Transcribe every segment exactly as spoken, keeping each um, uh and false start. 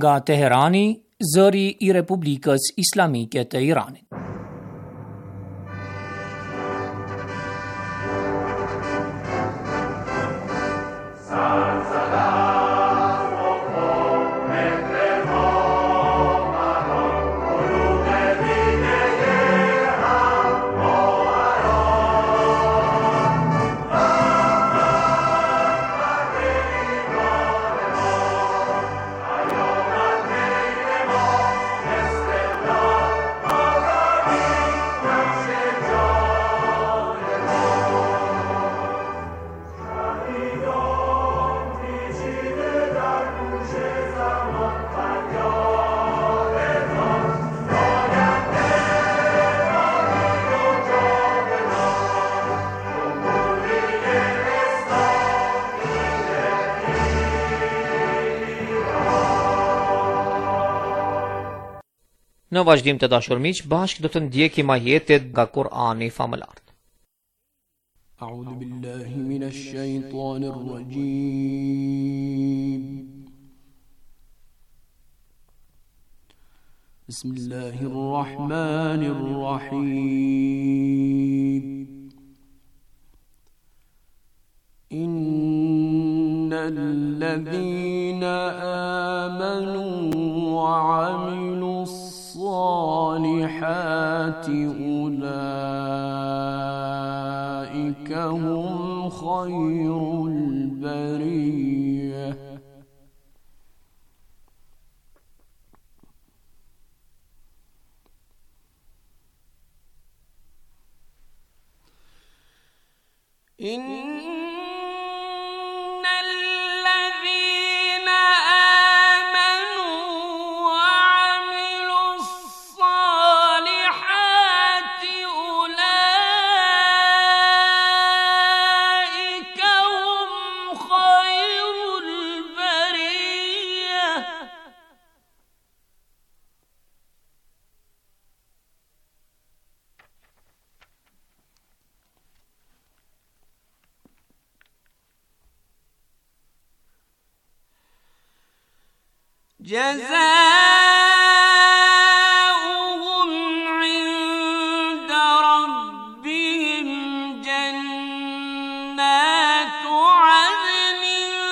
Nga Teherani, zëri I Republikës Islamike të Iranit. Në vazhdim të dashur miq, bashkë do të ndjekim ajetet nga Kur'ani famëlart. A'udhu billahi minash shaitanir rajim. Bismillahir rahmanir rahim. Innal ladhina amanu wa 'amilus الصالحات أولئك هم خير البرية إن جزاؤهم عند ربهم جنات عدن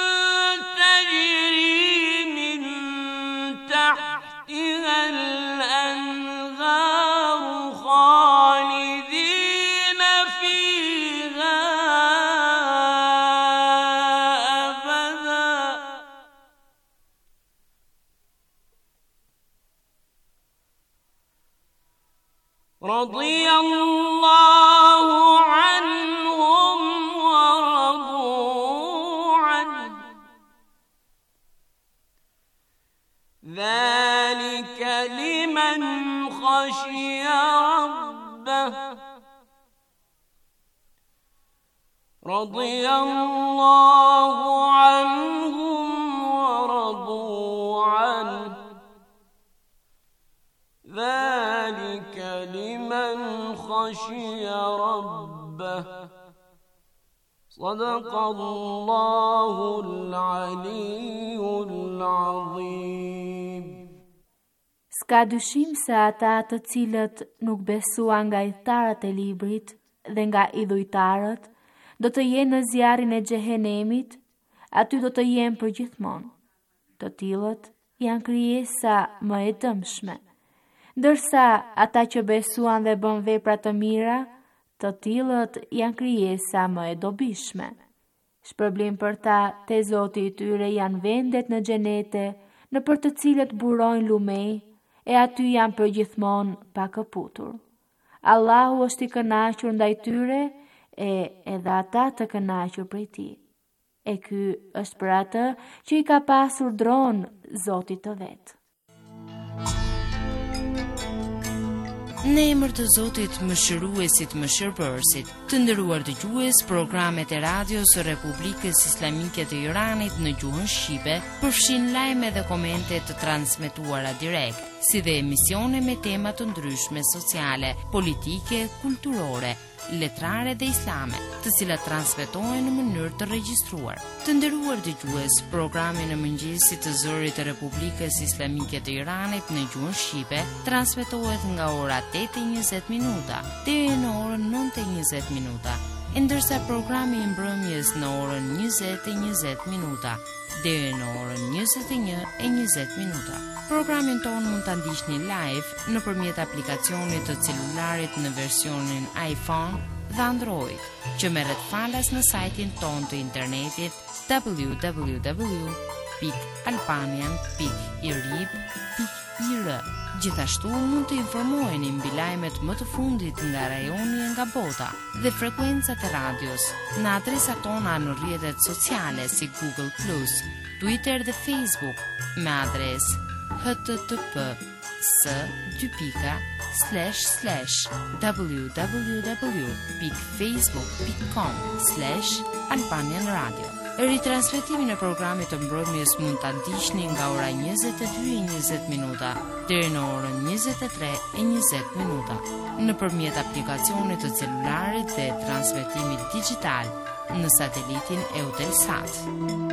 تجري من تحتها الأنهار خالدين فيها أبدا رضي الله عنهم ورضوا عنه ذلك لمن خشي ربه رضي الله عنهم ورضوا عنه ذلك لمن خشي ربه صدق الله العلي العظيم. Ska dyshim se ata të cilët nuk besuan nga idhëtarët e librit dhe nga idhujtarët do të jenë në zjarrin e xhehenemit, aty do të jenë përgjithmonë. Të tillët janë krijesa më e dëmshme. Ndërsa ata që besuan dhe bën vepra të mira, të tillët janë krijesa më e dobishme. Shpërblim për ta te Zoti I tyre janë vendet në xhenete, në për të cilët burojnë lumej, e aty janë përgjithmonë pa këputur. Allahu është I kënaqur ndaj tyre e edhe ata të kënaqur prej Tij. E ky është për atë që I ka pasur dronë Zotit të vet. Në emër të Zotit Mëshiruesit Mëshirbërësit, të nderuar dëgjues, programet e radios së Republikës Islamike të Iranit në gjuhën shqipe përfshin lajme dhe komente të transmetuara direkt. si dhe emisione me tema të ndryshme sociale, politike, kulturore, letrare dhe islame, të cilat transmetohen në mënyrë të regjistruar. Të nderuar dëgjues, programi në mëngjesit të zërit të Republikës Islamike të Iranit në gjuhën shqipe transmetohet nga ora tetë e njëzet minuta deri në orën nëntë e njëzet minuta, e ndërsa programi i mbrëmjes në orën njëzet e njëzet minuta deri në orën njëzet e një e njëzet minuta. Programin ton mund ta ndiqni live nëpërmjet aplikacionit të celularit në versionin iPhone dhe Android, që merret falas në sajtin ton të internetit w w w pikë albanian pikë i r i b pikë i r. Gjithashtu mund të informoheni mbi lajmet më të fundit nga rajoni e nga bota dhe frekuencat e radios në adresat tona në rrjetet sociale si Google plus, Twitter dhe Facebook me adresë h t t p s dy pika slash slash w w w pikë facebook pikë com slash albanian radio. Ritransmetimin e programit të mbrëmjes mund ta ndiqni nga ora njëzet e dy e njëzet minuta deri në orën njëzet e tre e njëzet minuta nëpërmjet aplikacionit të celularit dhe transmetimit digital në satelitin Eutelsat.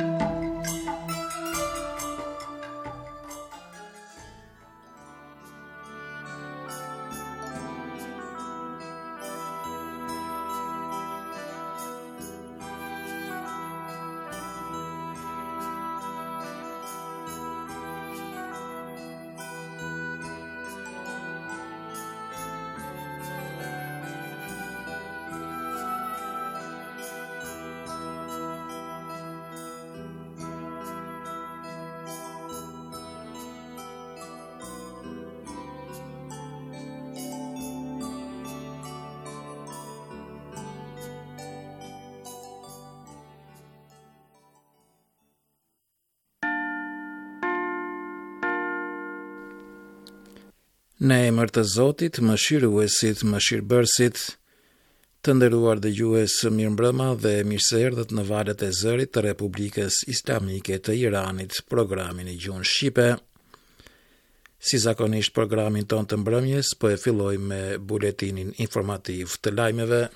Në emër të Zotit, mëshiruesit, mëshirbërësit, të nderuar dëgjues, mirëmbrëma dhe mirëseerdhët në valët e zërit të Republikës Islamike të Iranit, programin i gjuhën shqipe. Si zakonisht programin ton të mbrëmjes, po e filloj me buletinin informativ të lajmeve.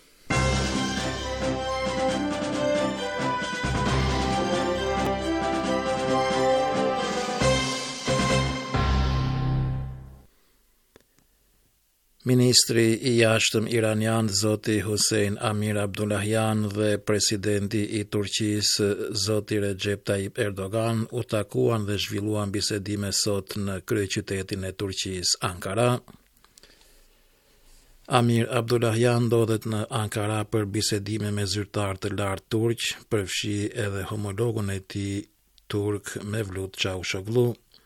Ministri i jashtëm iranian zoti Hossein Amir Abdullahian dhe presidenti i Turqisë zoti Recep Tayyip Erdogan u takuan dhe zhvilluan bisedime sot në kryeqytetin e Turqisë, Ankara. Amir Abdullahian ndodhet në Ankara për bisedime me zyrtar të lartë turq, përfshi edhe homologun e tij turk Mevlut Çavuşoglu.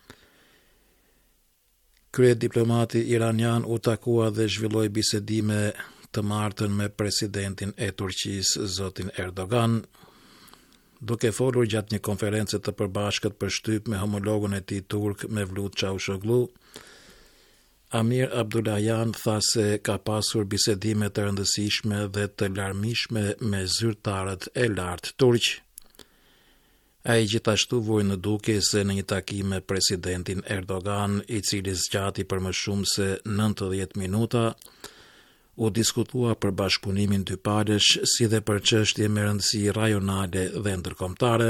Krye diplomati iranian u takua dhe zhvilloi bisedime të martën me presidentin e Turqisë, zotin Erdogan. Duke folur gjatë një konference të përbashkët për shtyp me homologun e tij turk Mevlut Çavuşoglu, Amir Abdullahian tha se ka pasur bisedime të rëndësishme dhe të larmishme me zyrtarët e lartë turq. A i gjithashtu vuj në duke se në një takim me presidentin Erdogan, i cili zgjati për më shumë se nëntëdhjetë minuta, u diskutua për bashkëpunimin dypalësh, si dhe për çështje me rëndësi rajonale dhe ndërkombëtare.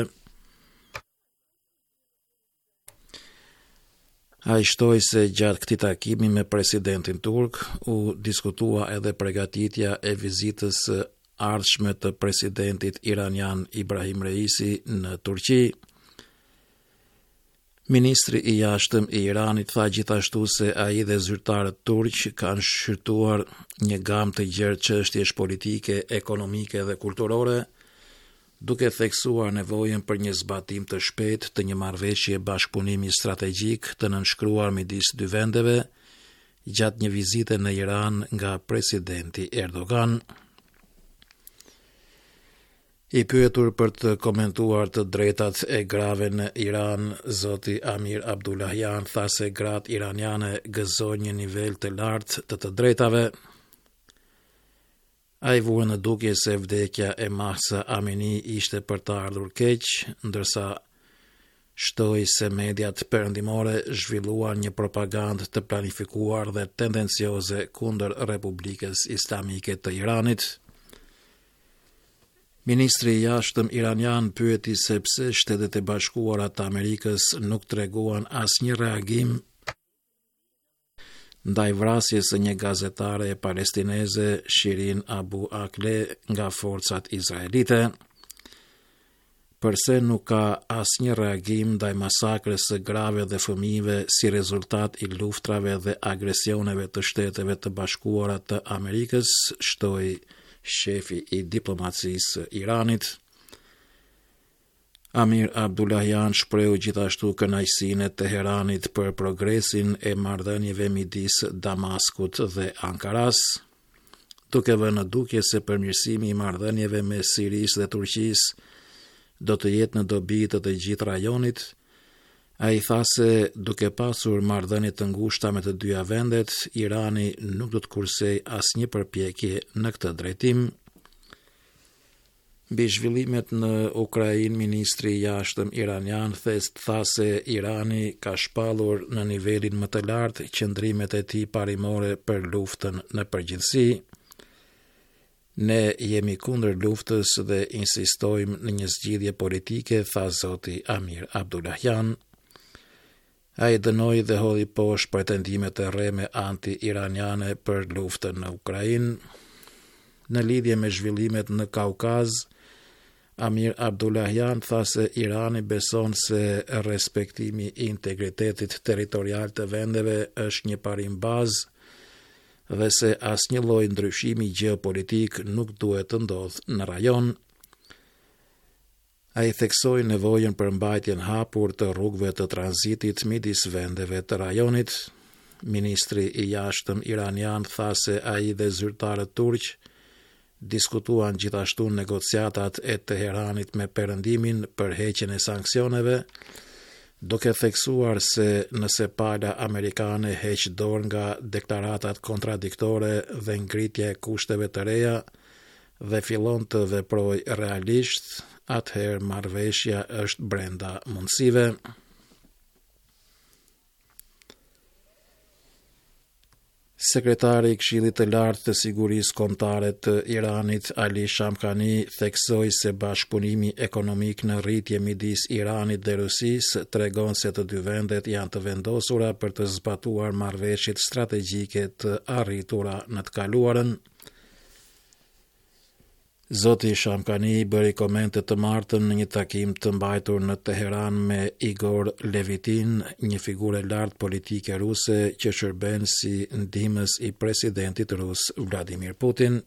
A i shtoi se gjatë këtij takimi me presidentin turk, u diskutua edhe përgatitja e vizitës ardhshme të presidentit iranian Ibrahim Reisi në Turqi. Ministri i jashtëm i Iranit tha gjithashtu se ai dhe zyrtarët turq kanë shqyrtuar një gamë të gjerë çështjesh politike, ekonomike dhe kulturore, duke theksuar nevojën për një zbatim të shpejtë të një marrëveshje bashkëpunimi strategjik të nënshkruar midis dy vendeve gjatë një vizite në Iran nga presidenti Erdogan. I pyetur për të komentuar të drejtat e grave në Iran, zoti Amir Abdullahian tha se gratë iraniane gëzojnë një nivel të lartë të të drejtave. Ai vuri në dukje se vdekja e Mahsa Amini ishte për të ardhur keq, ndërsa shtoi se mediat perëndimore zhvilluan një propagandë të planifikuar dhe tendencioze kundër Republikës Islamike të Iranit. Ministri i jashtëm iranian pyeti se pse Shtetet e Bashkuara të Amerikës nuk treguan asnjë reagim ndaj vrasjes së një gazetare palestineze, Shirin Abu Akleh, nga forcat izraelite. Përse nuk ka asnjë reagim ndaj masakrës së grave dhe fëmijëve si rezultat i luftrave dhe agresioneve të Shteteve të Bashkuara të Amerikës, shtoi shefi i diplomacisë Iranit. Amir Abdullahian shprehu gjithashtu kënaqësinë e Teheranit për progresin e marrëdhënieve midis Damaskut dhe Ankaras, duke vënë në dukje se përmirësimi i marrëdhënieve me Sirisë dhe Turqisë do të jetë në dobi të të gjithë rajonit. Ai tha se duke pasur marrëdhënie të ngushta me të dyja vendet, Irani nuk do të kursej asnjë përpjekje në këtë drejtim. Mbi zhvillimet në Ukrainë, ministri i jashtëm iranian thest tha se Irani ka shpallur në nivelin më të lartë qëndrimet e tij parimore për luftën në përgjithësi. Ne jemi kundër luftës dhe insistojmë në një zgjidhje politike, tha zoti Amir Abdullahian. Ai dënoi dhe hodhi poshtë pretendimet e rreme anti-iraniane për luftën në Ukrainë. Në lidhje me zhvillimet në Kaukaz, Amir Abdullahian tha se Irani beson se respektimi i integritetit territorial të vendeve është një parim bazë dhe se asnjë lloj ndryshimi gjeopolitik nuk duhet të ndodhë në rajon. Ai theksoi nevojën për mbajtjen hapur të rrugëve të tranzitit midis vendeve të rajonit. Ministri i jashtëm iranian tha se ai dhe zyrtarët turq diskutuan gjithashtu negociatat e Teheranit me Perëndimin për heqjen e sanksioneve, duke theksuar se nëse pala amerikane heq dorë nga deklaratat kontradiktore dhe ngritja e kushteve të reja dhe fillon të veproj realisht, atëherë marrëveshja është brenda mundësive. Sekretari i Këshillit të Lartë të Sigurisë Kombëtare të Iranit, Ali Shamkhani, theksoi se bashkëpunimi ekonomik në rritje midis Iranit dhe Rusisë tregon se të dy vendet janë të vendosura për të zbatuar marrëveshjet strategjike të arritura në të kaluarën. Zoti Shamkhani bëri komente të martën në një takim të mbajtur në Teheran me Igor Levitin, një figurë e lartë politike ruse që shërben si ndihmës i presidentit rus Vladimir Putin.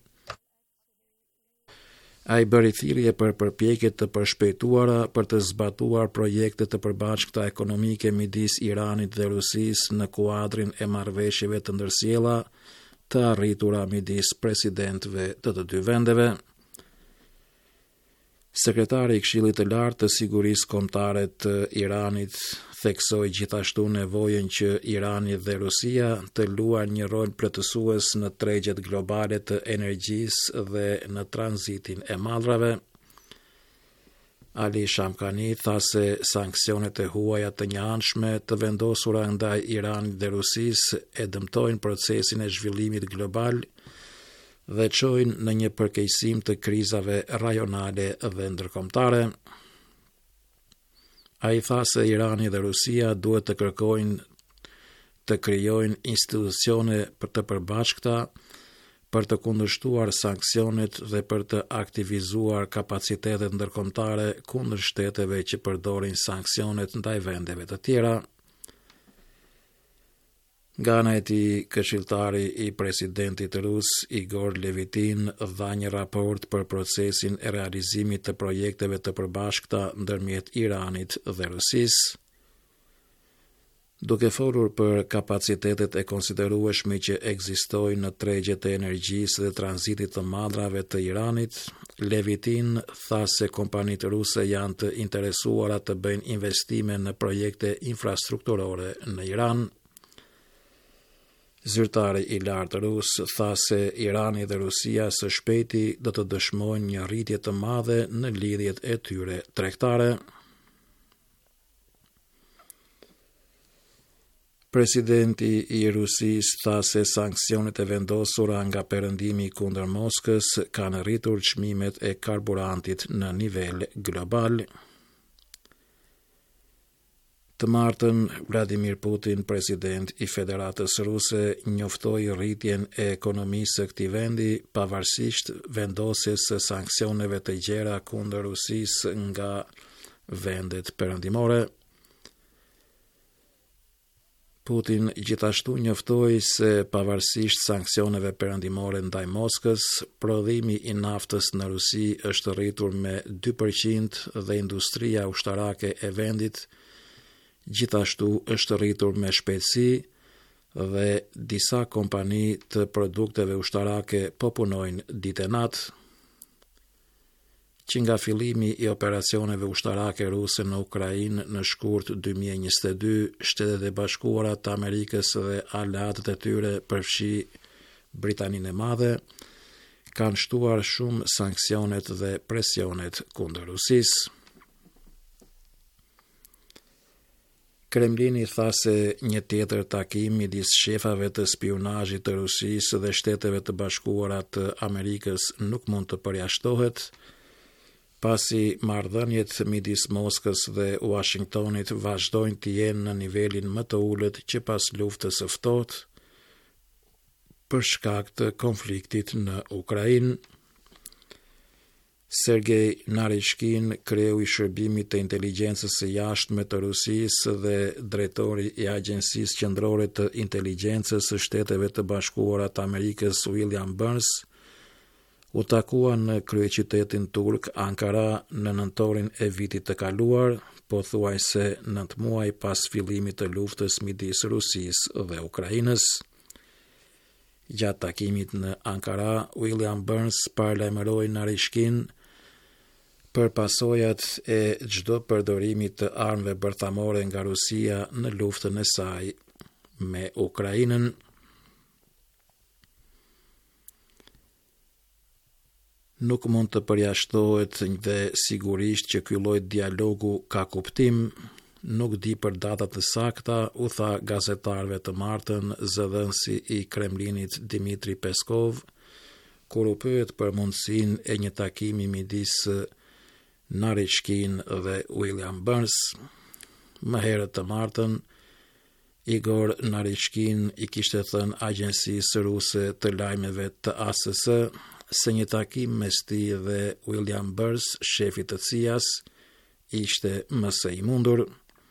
Ai bëri thirrje për përpjekjet të përshpejtuara për të zbatuar projekte të përbashkëta ekonomike midis Iranit dhe Rusisë në kuadrin e marrëveshjeve të ndërsjella të arritura midis presidentëve të të dy vendeve. Sekretari i Këshillit të Lartë të Sigurisë Kombëtare të Iranit theksoi gjithashtu nevojën që Irani dhe Rusia të luajnë një rol plotësues në tregjet globale të energjisë dhe në tranzitin e madrave. Ali Shamkhani tha se sanksionet e huaja të njëanshme të vendosura ndaj Iranit dhe Rusisë e dëmtojnë procesin e zhvillimit global dhe çojnë në një përkeqësim të krizave rajonale dhe ndërkombëtare. Ai tha se Irani dhe Rusia duhet të kërkojnë të krijojnë institucione për të përbashkëta për të kundërshtuar sanksionet dhe për të aktivizuar kapacitetet ndërkombëtare kundër shteteve që përdorin sanksionet ndaj vendeve të tjera. Nga ana e tij, këshilltari i presidentit rus Igor Levitin dha një raport për procesin e realizimit të projekteve të përbashkëta ndërmjet Iranit dhe Rusisë. Duke folur për kapacitetet e konsiderueshme që ekzistojnë në tregjet e energjisë dhe tranzitit të madrave të Iranit, Levitin tha se kompanitë ruse janë të interesuara të bëjnë investime në projekte infrastrukturore në Iran. Zyrtari i lartë rus tha se Irani dhe Rusia së shpejti do të dëshmojnë një rritje të madhe në lidhjet e tyre tregtare. Presidenti i Rusisë tha se sanksionet e vendosura nga perëndimi kundër Moskës kanë rritur çmimet e karburantit në nivel global. Të martën, Vladimir Putin, president i Federatës Ruse, njoftoi rritjen e ekonomisë së këtij vendi pavarësisht vendosjes së sanksioneve të gjera kundër Rusisë nga vendet perëndimore. Putin gjithashtu njoftoi se pavarësisht sanksioneve perëndimore ndaj Moskës, prodhimi i naftës në Rusi është rritur me dy përqind dhe industria ushtarake e vendit gjithashtu është rritur me shpejtësi dhe disa kompani të produkteve ushtarake po punojnë ditë e natë, që nga fillimi i operacioneve ushtarake ruse në Ukrainë në shkurt dy mijë e njëzet e dy, Shtetet e Bashkuara të Amerikës dhe aleatët e tyre, përfshi Britaninë e Madhe, kanë shtuar shumë sanksionet dhe presionet kundër Rusisë. Kremlini tha se një tjetër takim midis shefave të spionazhit të Rusisë dhe Shteteve të Bashkuara të Amerikës nuk mund të përjashtohet, pasi marrëdhëniet midis Moskës dhe Washingtonit vazhdojnë të jenë në nivelin më të ulët që pas luftës së ftohtë për shkak të konfliktit në Ukrainë. Sergej Narishkin, kreu i shërbimit të inteligjencës së jashtme të Rusisë dhe drejtori i Agjencisë Qendrore të Inteligjencës së Shteteve të Bashkuara të Amerikës, William Burns, u takua në kryeqytetin turk Ankara në nëntorin e vitit të kaluar, pothuajse nëntë muaj pas fillimit të luftës midis Rusisë dhe Ukrainës. Gjatë takimit në Ankara, William Burns paralajmëroi Narishkin për pasojat e çdo përdorimi të armëve bërthamore nga Rusia në luftën e saj me Ukrainën. Nuk mund të përjashtohet dhe sigurisht që ky lloj dialogu ka kuptim, nuk di për datat të sakta, u tha gazetarëve të martën zëdhënësi i Kremlinit Dmitri Peskov, kur u pyet për mundësinë e një takimi midis Narishkin dhe William Burns. Më herët të martën, Igor Narishkin i kishte thënë agjencisë ruse të lajmeve të A S S se një takim mes tij dhe William Burns, shefit të C I A-s, ishte më së i mundur.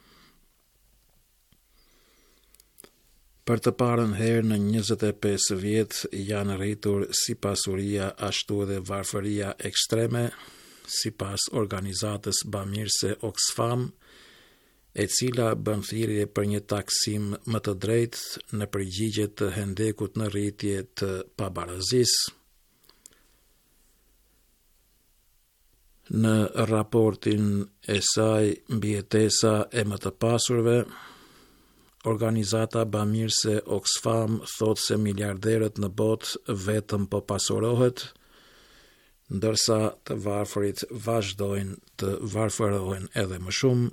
Për të parën herë në njëzet e pesë vjet janë rritur si pasuria ashtu edhe varfëria ekstreme, sipas organizatës bamirëse Oxfam, e cila bën thirrje për një taksim më të drejtë në përgjigje të hendekut në rritje të pabarazisë. Në raportin e saj mbi jetesa e më të pasurve, organizata bamirëse Oxfam thot se miliarderët në botë vetëm po pasurohet, ndërsa të varfërit vazhdojnë të varfërohen edhe më shumë.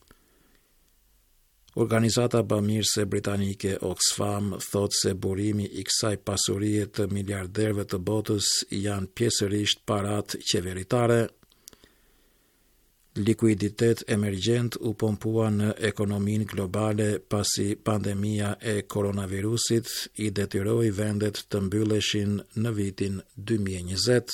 Organizata bamirëse britanike Oxfam thot se burimi i kësaj pasurie të miliarderëve të botës janë pjesërisht parat qeveritare. Likuiditet emergjent u pompua në ekonominë globale pasi pandemia e koronavirusit i detyroi vendet të mbylleshin në vitin dy mijë e njëzet.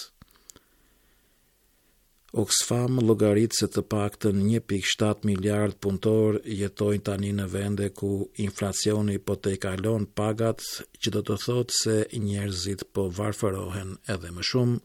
Oxfam llogarit se të paktën një pikë shtat miliard punëtor jetojnë tani në vende ku inflacioni po të i kalon pagat, që do të thotë se njerëzit po varfërohen edhe më shumë.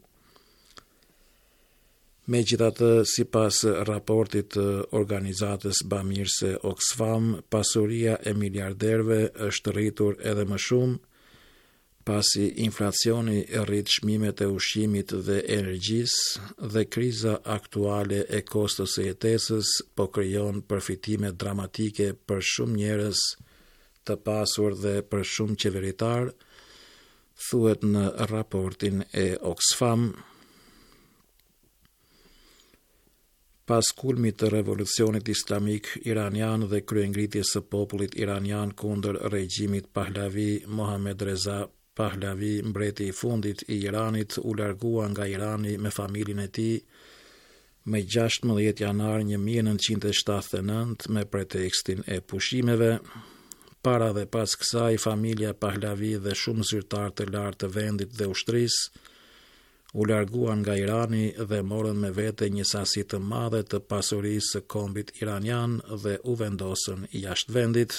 Megjithatë, sipas raportit të organizatës bamirëse Oxfam, pasuria e miliarderëve është rritur edhe më shumë, pasi inflacioni e rrit çmimet e ushqimit dhe energjisë dhe kriza aktuale e kostos së jetesës po krijon përfitime dramatike për shumë njerëz të pasur dhe për shumë qeveritar, thuhet në raportin e Oxfam. Pas kulmit të revolucionit islamik iranian dhe kryengritjes së popullit iranian kundër regjimit Pahlavi, Mohammad Reza Pahlavi, mbreti i fundit i Iranit, u largua nga Irani me familjen e tij me gjashtëmbëdhjetë janar një mijë e nëntëqind e shtatëdhjetë e nëntë me pretekstin e pushimeve. Para dhe pas kësaj, familja Pahlavi dhe shumë zyrtar të lartë të vendit dhe ushtrisë u larguan nga Irani dhe morën me vete një sasi të madhe të pasurisë së kombit iranian dhe u vendosën jashtë vendit.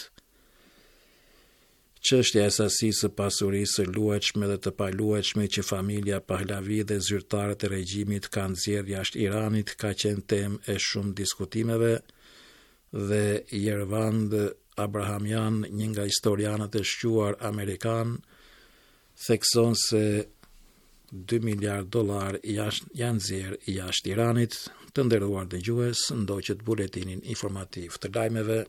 Çështja e sasisë së pasurisë së luajtshme dhe të paluajtshme që familja Pahlavi dhe zyrtarët e regjimit kanë nxjerrë jashtë Iranit ka qenë temë e shumë diskutimeve dhe Yervand Abrahamian, një nga historianët e shquar amerikan, thekson se dy miliard dollar janë nxjerrë jashtë Iranit. Të nderuar dëgjues, ndoqët buletinin informativ të lajmeve.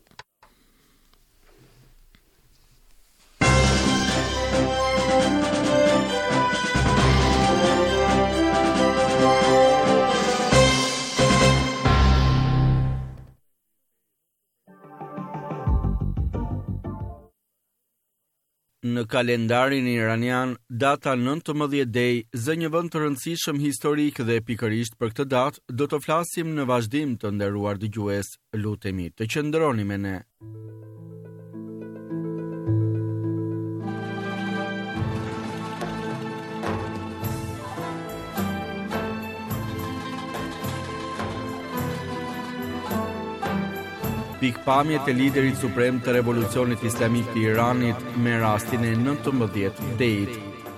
Në kalendarin iranian, data nëntëmbëdhjetë dej zë një vend të rëndësishëm historik dhe pikërisht për këtë datë do të flasim në vazhdim, të nderuar dëgjues. Lutemi të qëndroni me ne. Pikpamjet e liderit suprem të revolucionit islamik të Iranit me rastin e nëntëmbëdhjetë dejit.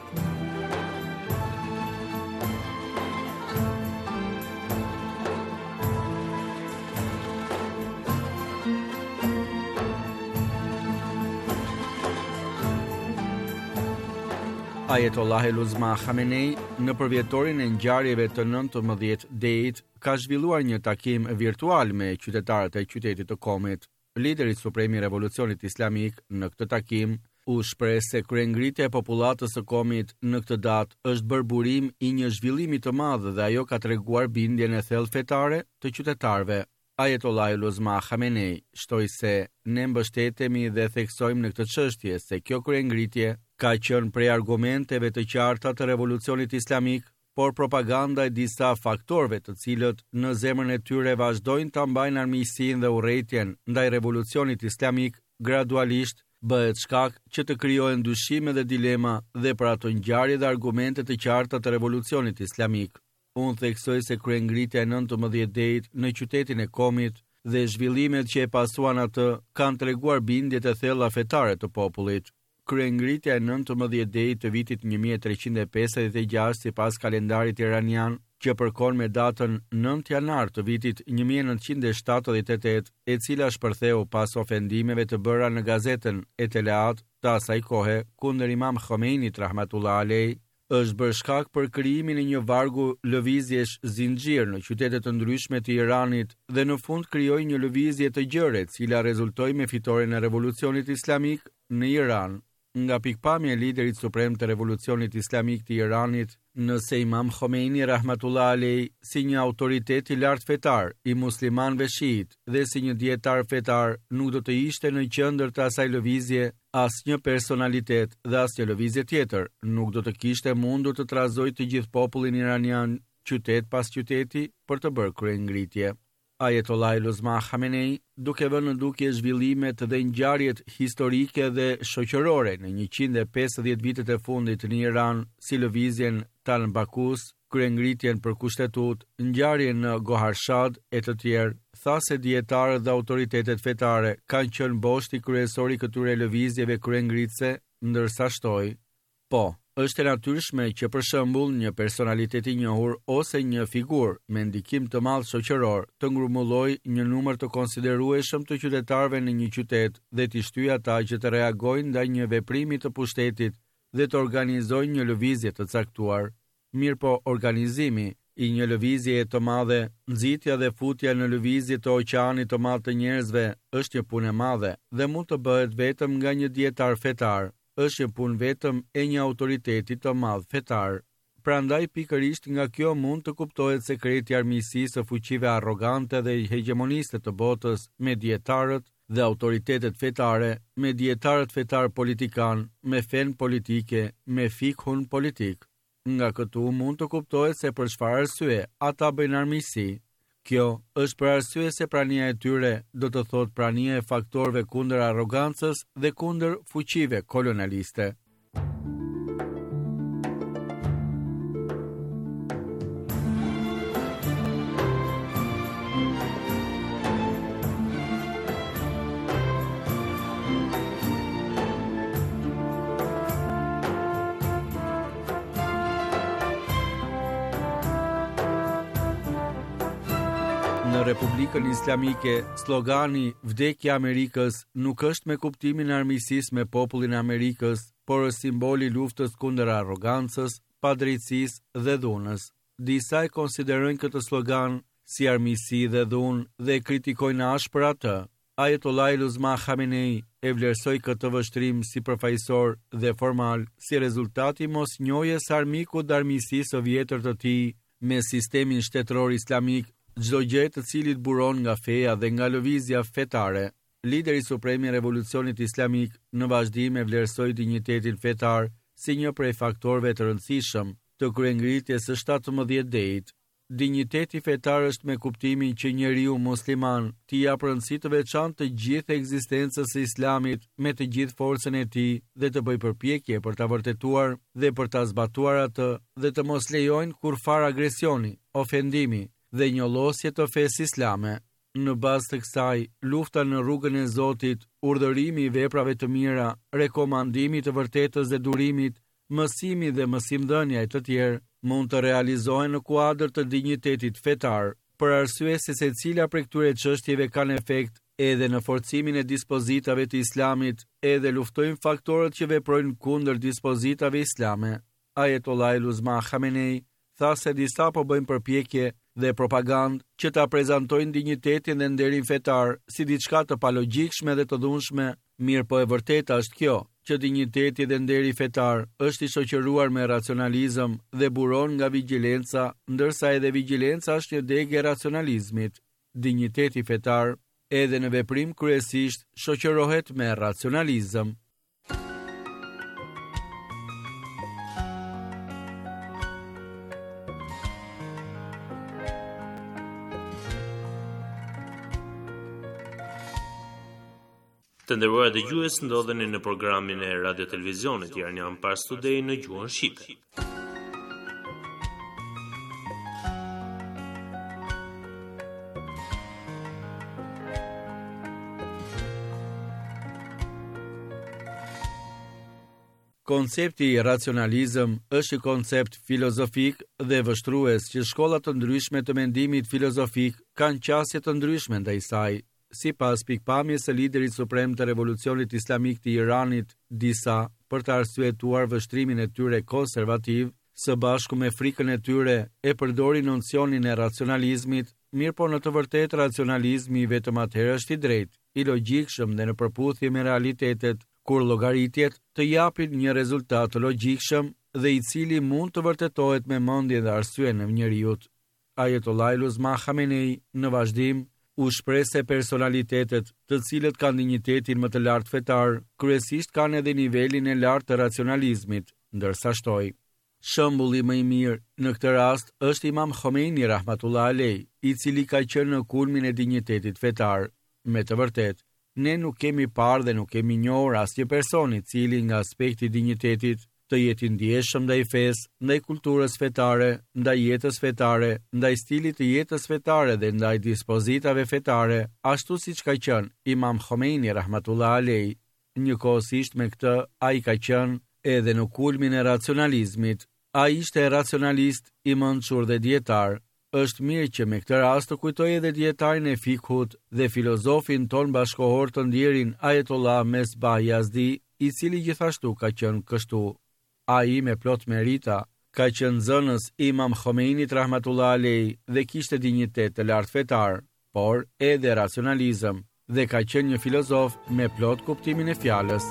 Ajetollahi Luzma Khamenei, në përvjetorin e ngjarjeve të nëntëmbëdhjetë dejit, ka zhvilluar një takim virtual me qytetarët e qytetit të Komit. Lideri suprem i revolucionit islamik në këtë takim u shpreh se kryengritja e popullatës së Komit në këtë datë është bërë burim i një zhvillimi të madh dhe ajo ka treguar bindjen e thellë fetare të qytetarëve. Ajetollahi Luzma Khamenei shtoi se ne mbështetemi dhe theksojmë në këtë çështje se kjo kryengritje ka qenë prej argumenteve të qarta të revolucionit islamik, por propaganda e disa faktorëve të cilët në zemrën e tyre vazhdojnë ta mbajnë armiqsinë dhe urrëtitjen ndaj revolucionit islamik, gradualisht bëhet shkak që të krijohen dyshime dhe dilema dhe për ato ngjarje dhe argumente të qarta të revolucionit islamik. Unë theksoj se kryengritja e nëntëmbëdhjetë dejit në qytetin e Komit dhe zhvillimet që e pasuan atë kanë treguar bindjet e thella fetare të popullit. Kryengritja e nëntëmbëdhjetë dejit të vitit një mijë e treqind e pesëdhjetë e gjashtë sipas kalendarit iranian, që përkon me datën nëntë janar të vitit një mijë e nëntëqind e shtatëdhjetë e tetë, e cila shpërtheu pas ofendimeve të bëra në gazetën e Teleat të asaj kohe kundër Imam Khomeinit rahmatullah alej, është bërë shkak për krijimin e një vargu lëvizjesh zinxhir në qytete të ndryshme të Iranit dhe në fund krijoi një lëvizje të gjerë, e cila rezultoi me fitoren e revolucionit islamik në Iran. Nga pikpamja e liderit suprem të revolucionit islamik të Iranit, nëse Imam Khomeini rahmatullah alej si një autoritet i lartë fetar i muslimanëve shiit dhe si një dietar fetar nuk do të ishte në qendër të asaj lëvizje, asnjë personalitet dhe asnjë lëvizje tjetër nuk do të kishte mundur të trazojë të gjithë popullin iranian qytet pas qyteti për të bërë kryengritje. Ajetollahi Luzma Khamenei, duke vënë në dukje zhvillimet dhe ngjarjet historike dhe shoqërore në njëqind e pesëdhjetë vitet e fundit në Iran, si lëvizjen Tal Bakus, kryengritjen për kushtetut, ngjarjen në Goharshad e të tjerë, tha se dietarët dhe autoritetet fetare kanë qenë boshti kryesor i këtyre lëvizjeve kryengritse, ndërsa shtoi, po, është e natyrshme që për shembull një personalitet i njohur ose një figurë me ndikim të madh shoqëror të ngurmullojë një numër të konsiderueshëm të qytetarëve në një qytet dhe t'i shtyjë ata që të reagojnë ndaj një veprimi të pushtetit dhe të organizojnë një lëvizje të caktuar. Mirpo organizimi i një lëvizje të madhe, nxitja dhe futja në lëvizje të oqeanit të madh të njerëzve është një punë e madhe dhe mund të bëhet vetëm nga një dietar fetar. Është një punë vetëm e një autoriteti të madh fetar. prandaj pikërisht nga kjo mund të kuptohet sekreti i armiqësisë së fuqive arrogante dhe hegemoniste të botës me dietarët dhe autoritetet fetare, me dietarët fetar politikan, me fen politike, me fikhun politik. Nga këtu mund të kuptohet se për çfarë arsye ata bëjnë armiqësi. Kjo është për arsye se prania e tyre do të thotë prania e faktorëve kundër arrogancës dhe kundër fuqive kolonialiste. Në Republikën Islamike, slogani Vdekja Amerikës nuk është me kuptimin e armiqësisë me popullin e Amerikës, por është simboli i luftës kundër arrogancës, padrejtësisë dhe dhunës. Disa e konsiderojnë këtë slogan si armiqësi dhe dhunë dhe kritikojnë ashpër atë. Ajetollahi Luzma Khamenei e vlerësoi këtë vështrim si përfaqësor dhe formal, si rezultati mosnjohjes së armikut dhe armiqësisë së vjetër të tij me sistemin shtetëror islamik, çdo gjë të cilit buron nga feja dhe nga lëvizja fetare. Lideri suprem i revolucionit islamik në vazhdim e vlerësoi dinjitetin fetar si një prej faktorëve të rëndësishëm të kryengritjes së shtatëmbëdhjetë deit. Dinjiteti fetar është me kuptimin që njeriu musliman t'i jap rëndësi të veçantë të gjithë ekzistencës së islamit me të gjithë forcën e tij dhe të bëjë përpjekje për ta vërtetuar dhe për ta zbatuar atë dhe të mos lejojnë kurfar agresioni, ofendimi dhe njollosje të fesë islame. Në bazë të kësaj, lufta në rrugën e Zotit, urdhërimi i veprave të mira, rekomandimi të vërtetës dhe durimit, mësimi dhe mësimdhënia e të tjerë mund të realizohen në kuadër të dinjitetit fetar, për arsye se secila prej këtyre çështjeve kanë efekt edhe në forcimin e dispozitave të islamit, edhe luftojnë faktorët që veprojnë kundër dispozitave islame. Ajetollahi Luzma Khamenei tha se disa po bëjnë përpjekje dhe propagandë që ta prezantojnë dinjitetin dhe nderin fetar si diçka të palogjikshme dhe të dhunshme, mirë po e vërteta është kjo, që dinjiteti dhe nderi fetar është i shoqëruar me racionalizëm dhe buron nga vigjilenca, ndërsa edhe vigjilenca është një degë e racionalizmit. Dinjiteti fetar, edhe në veprim kryesisht, shoqërohet me racionalizëm. Të nderuar dëgjues, ndodheni në programin e Radio Televizionit Iranian Pars Today në gjuhën shqipe. Koncepti i racionalizëm është një koncept filozofik dhe vështrues që shkolla të ndryshme të mendimit filozofik kanë qasje të ndryshme ndaj saj. Si pas pikpamjes së liderit suprem të revolucionit islamik të Iranit, disa, për të arsyetuar vështrimin e tyre konservativ, së bashku me frikën e tyre, e përdori nocionin e racionalizmit, mirë po në të vërtet racionalizmi vetëm atëherë është i drejtë, i logjikshëm dhe në përputhje me realitetet, kur llogaritjet të japin një rezultat të logjikshëm dhe i cili mund të vërtetohet me mendje dhe arsye në njeriu. Ajetollahi Luzma Khamenei në vazhdim u shpreh se personalitetet, të cilët kanë dinjitetin më të lartë fetar, kryesisht kanë edhe nivelin e lartë të racionalizmit, ndërsa shtoi: shembulli më i mirë në këtë rast është Imam Khomeini rahmatullah alej, i cili ka qenë në kulmin e dinjitetit fetar. Me të vërtetë, ne nuk kemi parë dhe nuk kemi njohur asnjë person i cili nga aspekti i dinjitetit të jetë i ndjeshëm ndaj fesë, ndaj kulturës fetare, ndaj jetës fetare, ndaj stilit të jetës fetare dhe ndaj dispozitave fetare, ashtu siç ka qenë Imam Khomeini rahmatullah alej. Njëkohësisht me këtë, ai ka qenë edhe në kulmin e racionalizmit. Ai ishte racionalist, i mençur dhe dietar. Është mirë që me këtë rast të kujtoj edhe dietarin e fikhut dhe filozofin ton bashkohor të ndjerin Ajetollah Mesbah Yazdi, i cili gjithashtu ka qenë kështu. Ai me plot merita ka qenë zënës Imam Khomeinit rahmatullah alej dhe kishte dinjitet të lartë fetar, por edhe racionalizëm, dhe ka qenë një filozof me plot kuptimin e fjalës.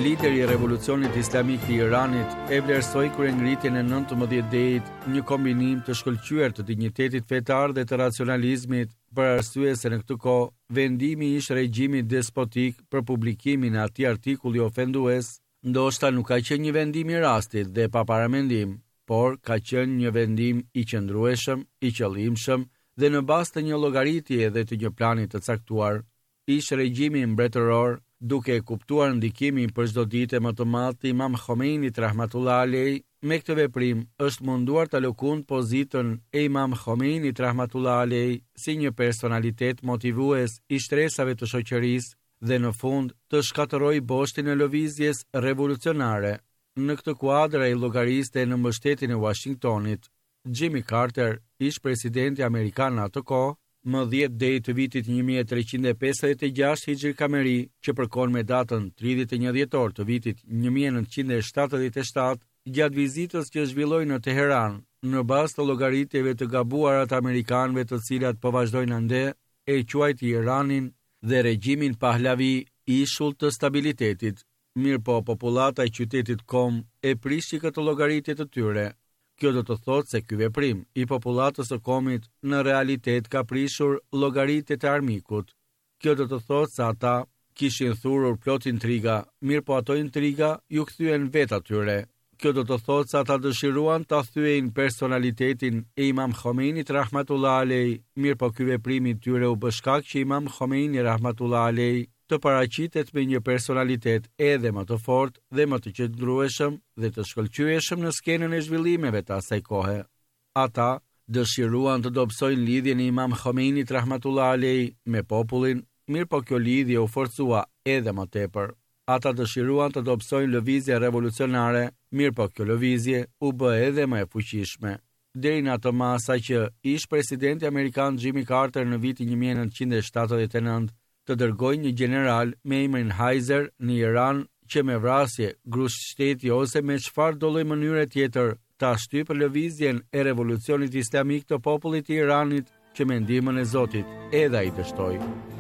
lideri i revolucionit islamik të Iranit e vlerësoi kryengritjen e nëntëmbëdhjetë detit një kombinim të shkëlqyer të dinjitetit fetar dhe të racionalizmit, për arsye se në këtë kohë vendimi ishte regjimi despotik për publikimin e atij artikulli ofendues, ndoshta nuk ka qenë një vendim i rastit dhe pa paramendim, por ka qenë një vendim i qëndrueshëm, i qëllimshëm dhe në bazë të një llogaritje dhe të një plani të caktuar. Ishte regjimi mbretëror, duke e kuptuar ndikimin për çdo ditë më të madh të Imam Khomeinit rahmatullah alej. Me këtë veprim është munduar të lëkund pozitën e Imam Khomeinit rahmatullah alej si një personalitet motivues i shtresave të shoqërisë dhe në fund të shkatërroi boshtin e lëvizjes revolucionare. Në këtë kuadër ai llogariste në mbështetjen e Washingtonit. Jimmy Carter, ish presidenti amerikan në atë kohë, më dhjetë deri të vitit një mijë e treqind e pesëdhjetë e gjashtë hijri kameri, që përkon me datën tridhjetë e një dhjetor të vitit një mijë e nëntëqind e shtatëdhjetë e shtatë, gjatë vizitës që zhvilloi në Teheran, në bazë të llogaritjeve të gabuara të amerikanëve të cilat po vazhdojnë ande, e quajti Iranin dhe regjimin Pahlavi ishull të stabilitetit. Mirëpo popullata e qytetit Kom e prishi këtë llogaritje të tyre. Kjo do të thotë se ky veprim i popullatës së Komit në realitet ka prishur llogaritjet e armikut. Kjo do të thotë se ata kishin thurur plot intriga, mirëpo ato intriga ju kthyen vetë atyre. Kjo do të thotë se ata dëshiruan ta thyejnë personalitetin e Imam Khomeinit rahmatullah alej, mirëpo ky veprim i tyre u bë shkak që Imam Khomeini rahmatullah alej të paraqitet me një personalitet edhe më të fortë dhe më të qëndrueshëm dhe të shkëlqyeshëm në skenën e zhvillimeve të asaj kohe. Ata dëshiruan të dobësojnë lidhjen e Imam Khomeinit rahmatullah alej me popullin, mirëpo kjo lidhje u forcua edhe më tepër. Ata dëshiruan të dobësojnë lëvizje revolucionare, mirëpo kjo lëvizje u bë edhe më e fuqishme. Deri në atë masa që ish presidenti amerikan Jimmy Carter në vitin një mijë e nëntëqind e shtatëdhjetë e nëntë të dërgojnë një general me emrin Heiser në Iran që me vrasje, grush shteti ose me çfarë do lloj mënyre tjetër ta shtypë lëvizjen e revolucionit islamik të popullit të Iranit që me ndihmën e Zotit edhe ai dështoi.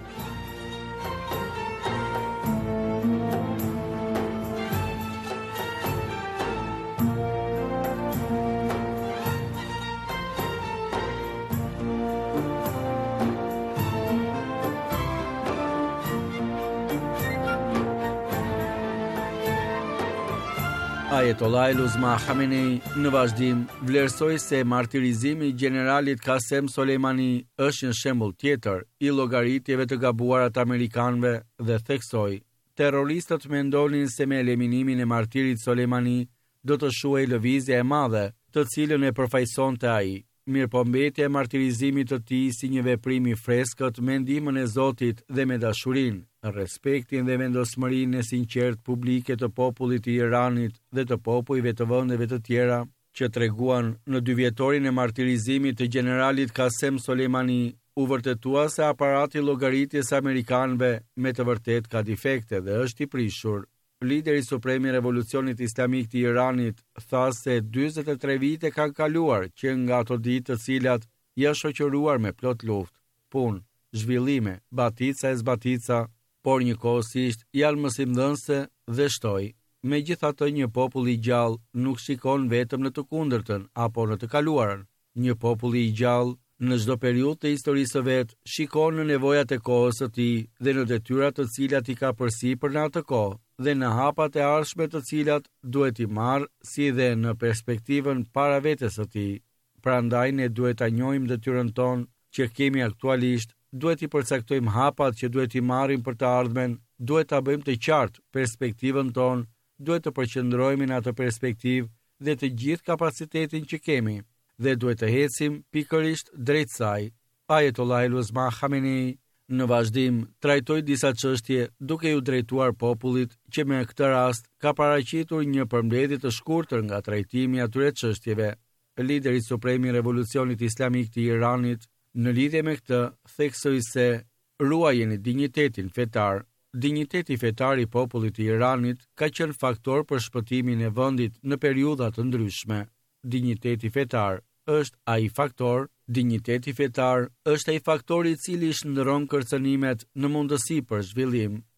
Ajetolla Luzma Khamenei në vazhdim vlerësoi se martirizimi i generalit Qasem Soleimani është një shembull tjetër i llogaritjeve të gabuara të amerikanëve dhe theksoi: terroristët mendonin se me eliminimin e martirit Soleimani do të shuhej lëvizja e madhe, të cilën e përfaqësonte ai. Mirëpo mbetja e martirizimit të tij si një veprim i freskët me ndihmën e Zotit dhe me dashurinë, respektin dhe vendosmërinë e sinqertë publike të popullit të Iranit dhe të popujve të vendeve të tjera që treguan në dy vjetorin e martirizimit të generalit Qasem Soleimani, u vërtetua se aparati llogaritjes amerikanëve me të vërtet ka defekte dhe është i prishur. Lideri suprem i revolucionit islamik të Iranit tha se dyzet e tre vite kanë kaluar që nga ato ditë të cilat janë shoqëruar me plot luftë, punë, zhvillime, batica e zbatica, por njëkohësisht janë mësimdhënëse dhe shtoi. Megjithatë, një popull i gjallë nuk shikon vetëm në të kundërtën apo në të kaluarën. Një popull i gjallë në çdo periudhë të historisë së vet shikon në nevojat e kohës së tij dhe në detyrat të cilat i ka përsipër në atë kohë dhe në hapat e ardhshme të cilat duhet i marrë, si dhe në perspektivën para vetes së tij. Prandaj ne duhet ta njohim detyrën tonë që kemi aktualisht, duhet i përcaktojmë hapat që duhet i marrim për të ardhmen, duhet ta bëjmë të qartë perspektivën tonë, duhet të përqendrohemi në atë perspektivë dhe të gjithë kapacitetin që kemi dhe duhet të ecim pikërisht drejt saj. Ajetolla Luzma Khamenei në vazhdim trajtoi disa çështje duke ju drejtuar popullit që me këtë rast ka paraqitur një përmbledhje të shkurtër nga trajtimi i atyre çështjeve. Lideri suprem i revolucionit islamik të Iranit në lidhje me këtë theksoi se ruajeni dinjitetin fetar. Dinjiteti fetar i popullit të Iranit ka qenë faktor për shpëtimin e vendit në periudha të ndryshme. Dinjiteti fetar është ai faktor, dinjiteti fetar është ai faktor i cili shndërron kërcënimet në mundësi për zhvillim.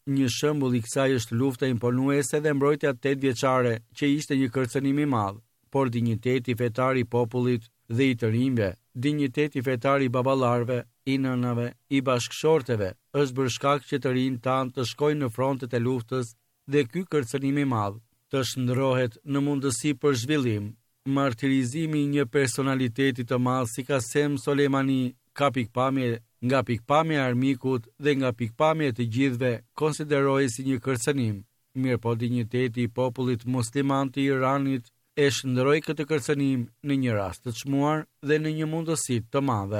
Një shembull i kësaj është lufta imponuese dhe mbrojtja tetëvjeçare, që ishte një kërcënim i madh, por dinjiteti fetar i popullit dhe i të rinjve, dinjiteti fetar i baballarëve, i nënave, i bashkëshorteve, është bërë shkak që të rinjt tanë të shkojnë në frontet e luftës dhe ky kërcënim i madh të shndrohet në mundësi për zhvillim. Martirizimi i një personaliteti të madh si Kasem Soleimani ka pikpamje nga pikpamja e armikut dhe nga pikpamja e të gjithëve konsiderohej si një kërcënim. Mirëpo dinjiteti i popullit musliman të Iranit e shndroi këtë kërcënim në një rast të çmuar dhe në një mundësi të madhe.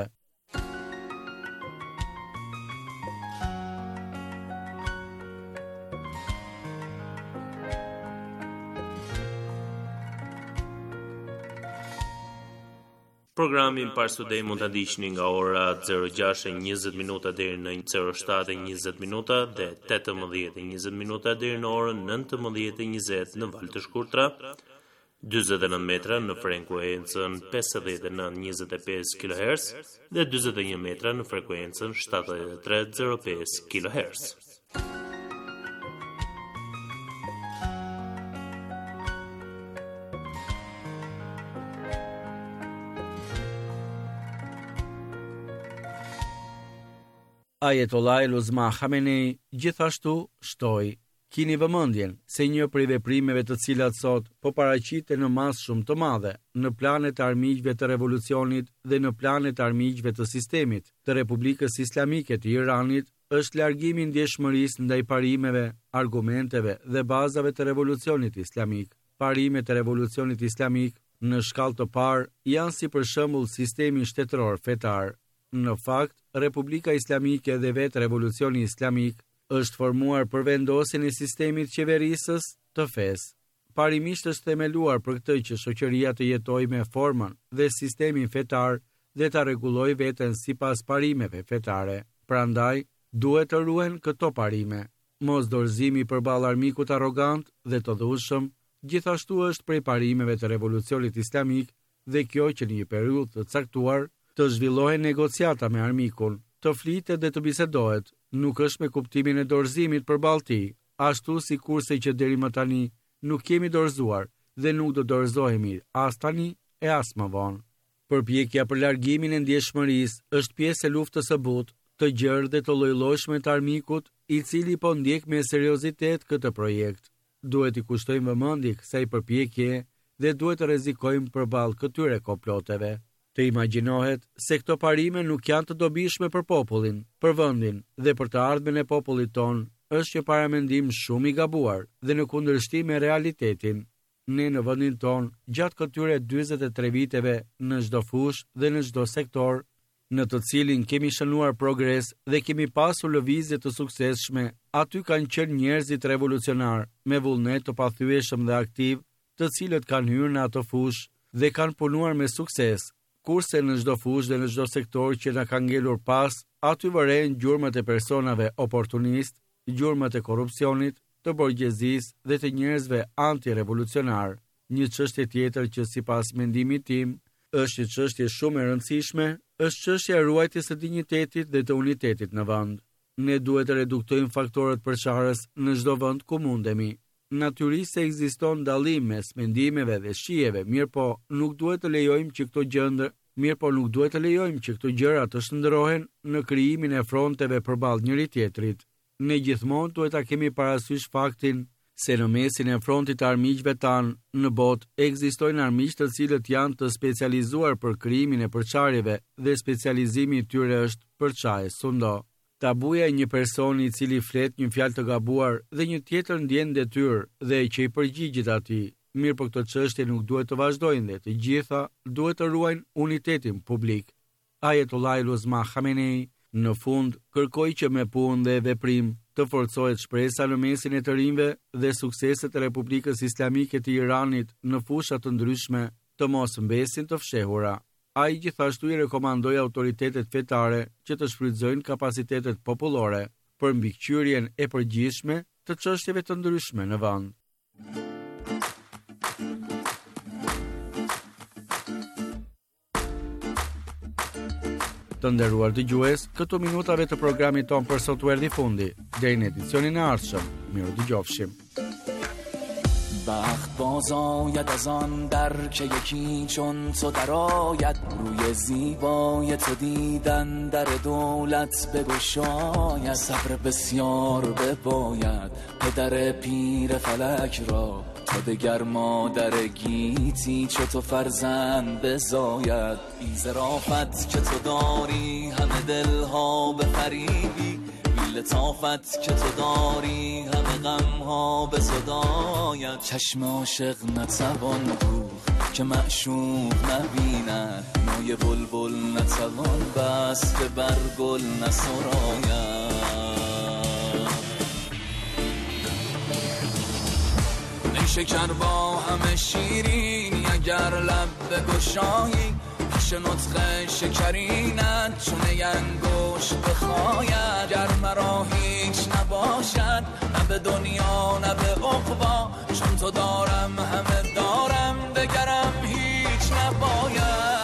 Programin Parë Today mund ta ndiqni nga ora zero gjashtë e njëzet minuta deri në zero shtatë e njëzet minuta dhe tetëmbëdhjetë e njëzet minuta deri në orën nëntëmbëdhjetë e njëzet në valë të shkurtra, dyzet e nëntë metra në frekuencën pesëdhjetë e nëntë njëzet e pesë kilohertz dhe dyzet e një metra në frekuencën shtatëdhjetë e tre zero pesë kilohertz. Ajetolla Eluzma Khamenei gjithashtu shtoi: kini vëmendjen se një prej veprimeve të cilat sot po paraqiten në masë shumë të madhe në planet e armiqve të revolucionit dhe në planet e armiqve të sistemit të Republikës Islamike të Iranit është largimi i ndjeshmërisë ndaj parimeve, argumenteve dhe bazave të revolucionit islamik. Parimet e revolucionit islamik në shkallë të parë janë si për shembull sistemi shtetëror fetar. Në fakt, Republika Islamike dhe vetë revolucioni islamik është formuar për vendosjen e sistemit qeverisës të fesë. Parimisht është themeluar për këtë që shoqëria të jetojë me formën dhe sistemin fetar dhe ta rregullojë veten sipas parimeve fetare. Prandaj, duhet të ruhen këto parime. Mos dorëzimi përballë armikut arrogant dhe të dhushëm, gjithashtu është prej parimeve të revolucionit islamik dhe kjo që në një periudhë të caktuar të zhvillohen negociata me armikun, të flitet dhe të bisedohet, nuk është me kuptimin e dorëzimit përballë tij, ashtu si kurse që deri më tani nuk kemi dorëzuar dhe nuk do dorëzohemi as tani e as më vonë. Përpjekja për largimin e ndjeshmërisë është pjesë e luftës së butë, të gjerë dhe të lloj-llojshme të armikut, i cili po ndjek me seriozitet këtë projekt. Duhet i kushtojmë vëmendje kësaj përpjekje dhe duhet të rrezikojmë përballë këtyre komploteve. Të imagjinohet se këto parime nuk janë të dobishme për popullin, për vendin dhe për të ardhmen e popullit ton, është që paramendim shumë i gabuar dhe në kundërshtim me realitetin. Ne në vendin ton, gjatë këtyre dyzet e tre viteve, në çdo fushë dhe në çdo sektor, në të cilin kemi shënuar progres dhe kemi pasur lëvizje të suksesshme, aty kanë qenë njerëzit revolucionar me vullnet të pathyeshëm dhe aktiv, të cilët kanë hyrë në ato fushë dhe kanë punuar me sukses. Kurse në çdo fushë dhe në çdo sektor që na ka ngelur pas, aty vëren gjurmët e personave oportunist, gjurmët e korrupsionit, të borgjezisë dhe të njerëzve anti-revolucionar. Një çështje tjetër që sipas mendimit tim është një çështje shumë e rëndësishme, është çështja e ruajtjes së dinjitetit dhe të unitetit në vend. Ne duhet të reduktojmë faktorët përçarës në çdo vend ku mundemi. Natyrisht ekziston dallim mes mendimeve dhe shijeve, mirë po nuk duhet të lejojmë që këto gjëndë, mirë po nuk duhet të lejojmë që këto gjëra të shndërrohen në krijimin e fronteve përballë njëri tjetrit. Ne gjithmonë duhet ta kemi parasysh faktin se në mesin e frontit të armiqve tanë në botë ekzistojnë armiq të cilët janë të specializuar për krijimin e përçarjeve dhe specializimi i tyre është përçaje sundo. Tabuja e një personi i cili flet një fjalë të gabuar dhe një tjetër ndjen detyrë dhe që i përgjigjet atij. Mirë po këtë çështje nuk duhet të vazhdojnë dhe të gjitha duhet të ruajnë unitetin publik. Ajetolla Eluzma Khamenei në fund kërkoi që me punë dhe veprim të forcohet shpresa në mesin e të rinjve dhe sukseset e Republikës Islamike të Iranit në fusha të ndryshme të mos mbesin të fshehura. A i gjithashtu i rekomandoi autoritetet fetare që të shfrytëzojnë kapacitetet popullore për mbikëqyrjen e përgjithshme të çështjeve të ndryshme në vend. Të nderuar dëgjues, këto minutave të programit ton për sot u erdhi fundi. deri në edicionin e ardhshëm. Miru dëgjofshim. وقت باز آید از آن در که یکی چون تو درآید روی زیبای تو دیدن در دولت بگشاید صبر بسیار بباید پدر پیر فلک را تا دگر مادر گیتی چو تو فرزند بزاید بی ظرافت که تو داری همه دلها بفریبی لطافت که تو داری همه غمها به صدایت چشم عاشق نتوان دوخت که معشوق نبیند نای بلبل نتوان بست که بر گل نسراید نیشکر با همه شیرینی اگر لب بگشایی پیش نطق شکرینت چونه انگشت بخواید گر مرا هیچ نباشد نه به دنیا نه به عقبا چون تو دارم همه دارم دگرم هیچ نباید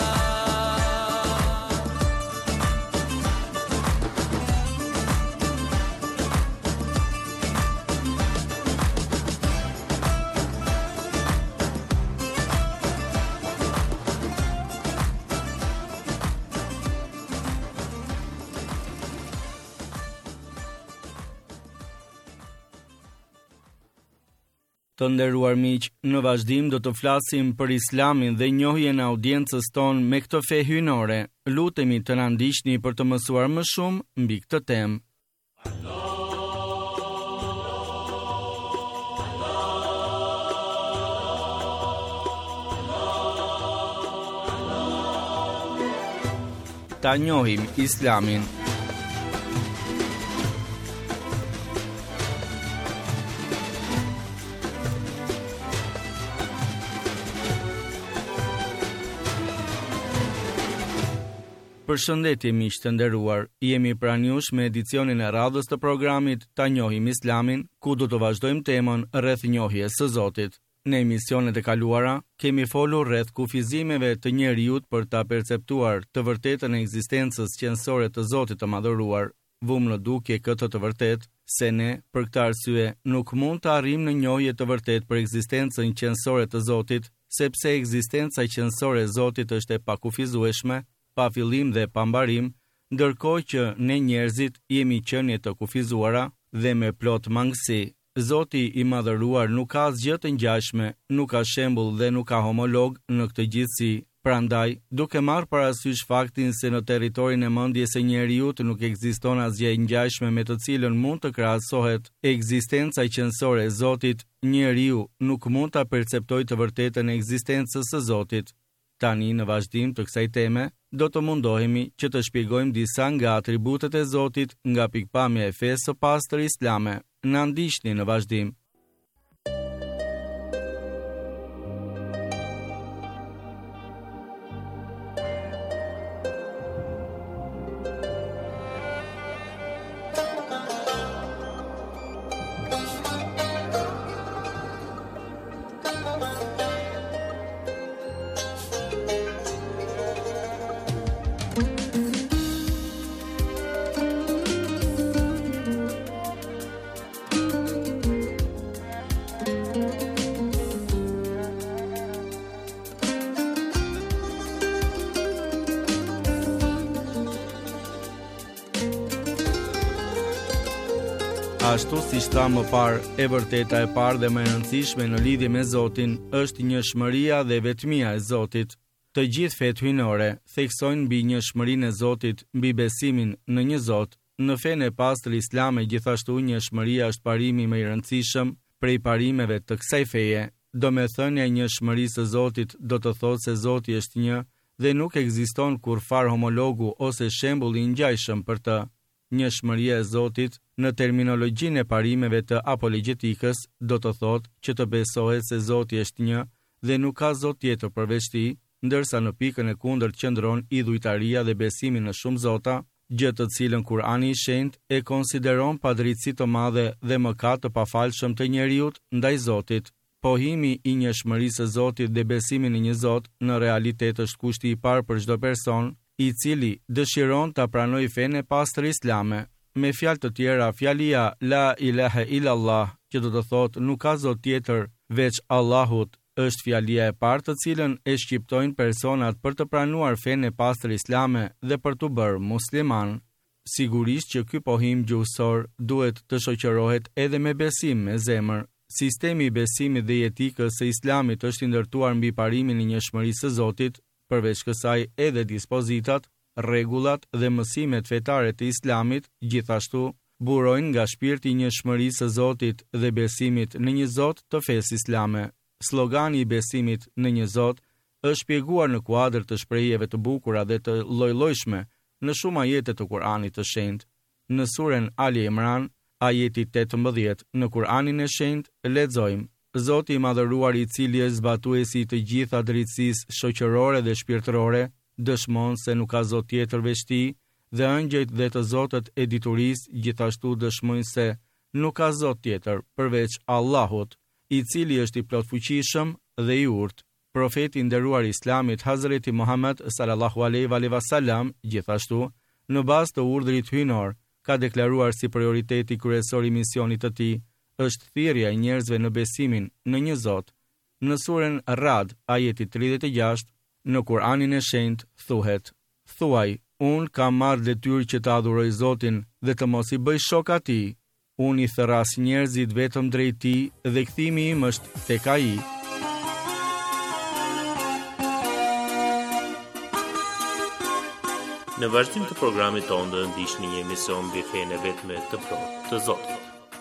Të nderuar miq, në vazhdim do të flasim për Islamin dhe njohjen e audiencës tonë me këtë fe hyjnore. Lutemi të na ndiqni për të mësuar më shumë mbi këtë temë. Ta njohim Islamin. Përshëndetje miq të nderuar, jemi pranë jush me edicionin e radhës të programit Ta njohim Islamin, ku do të vazhdojmë temën rreth njohjes së Zotit. Në emisionet e kaluara kemi folur rreth kufizimeve të njeriut për ta perceptuar të vërtetën e ekzistencës qendrore të Zotit të Madhëruar. Vumë në dukje këtë të vërtet se ne, për këtë arsye, nuk mund të arrijmë në njohje të vërtet për ekzistencën qendrore të Zotit, sepse ekzistenca qendrore e Zotit është e pakufizueshme, pa fillim dhe pa mbarim, ndërkohë që ne njerëzit jemi qenie të kufizuara dhe me plot mangësi. Zoti i Madhëruar nuk ka asgjë të ngjashme, nuk ka shembull dhe nuk ka homolog në këtë gjithësi. Prandaj, duke marrë parasysh faktin se në territorin e mendjes së njeriut nuk ekziston asgjë e ngjashme me të cilën mund të krahasohet ekzistenca qendrore e Zotit, njeriu nuk mund ta perceptojë të vërtetën e ekzistencës së Zotit. Tani në vazhdim të kësaj teme, do të mundohemi që të shpjegojmë disa nga atributet e Zotit nga pikpamja e fesë së pastër islame. Na ndiqni në vazhdim. Ashtu si tha më parë, e vërteta e parë dhe më e rëndësishme në lidhje me Zotin është njohshmëria dhe vetmia e Zotit. Të gjithë fetë hyjnore theksojnë mbi njohshmërinë e Zotit, mbi besimin në një Zot. Në fenë e pastër islame gjithashtu njohshmëria është parimi më i rëndësishëm prej parimeve të kësaj feje. Domethënia e njohshmërisë së Zotit do të thotë se Zoti është një dhe nuk ekziston kurfar homologu ose shembull i ngjashëm për të. Njohshmëria e Zotit në terminologjinë e parimeve të apologetikës do të thotë që të besohet se Zoti është një dhe nuk ka Zot tjetër përveç Tij, ndërsa në pikën e kundërt qëndron idhujtaria dhe besimi në shumë zota, gjë të cilën Kurani i Shenjtë e konsideron padrejtësi të madhe dhe mëkat të pafalshëm të njeriut ndaj Zotit. Pohimi i njohshmërisë së Zotit dhe besimi në një Zot në realitet është kushti i parë për çdo person i cili dëshiron ta pranojë fenë e pastër islame. me fjalë të tjera, fjalia la ilaha illallah, që do të thotë nuk ka zot tjetër veç Allahut, është fjalia e parë të cilën e shqiptojnë personat për të pranuar fenë e pastër islame dhe për të bërë musliman. Sigurisht që ky pohim gjuhësor duhet të shoqërohet edhe me besim me zemër. Sistemi i besimit dhe etikës së islamit është i ndërtuar mbi parimin e njohshmërisë së Zotit, përveç kësaj edhe dispozitat, rregullat dhe mësimet fetare të islamit gjithashtu burojnë nga shpirti i njohshmërisë së Zotit dhe besimit në një Zot të fesë islame. Slogani i besimit në një Zot është shpjeguar në kuadër të shprehjeve të bukura dhe të lloj-llojshme në shumë ajete të Kuranit të Shenjtë. Në surën Ali Imran, ajeti tetëmbëdhjetë, në Kur'anin e Shenjtë lexojmë: Zoti i madhëruar, i cili është zbatuesi i të gjitha drejtësisë shoqërore dhe shpirtërore, dëshmon se nuk ka Zot tjetër veç Tij, dhe ëngjëjt dhe të Zotët e diturisë gjithashtu dëshmojnë se nuk ka Zot tjetër përveç Allahut, i cili është i plotfuqishëm dhe i urtë. Profeti i nderuar i Islamit Hazreti Muhammed sallallahu alaihi wasallam gjithashtu, në bazë të urdhrit hyjnor, ka deklaruar si prioriteti kryesor i misionit të tij është thirrja e njerëzve në besimin në një Zot. Në surën Rad, ajeti tridhjetë e gjashtë, në Kur'anin e Shenjtë thuhet: Thuaj, unë kam marrë detyrë që të adhuroj Zotin dhe të mos i bëj shok atij. Unë i thras njerëzit vetëm drejt Tij dhe kthimi im është tek Ai. Në vazhdim të programit tonë do ndiqni një emision mbi fenë vetme të plotë të Zotit.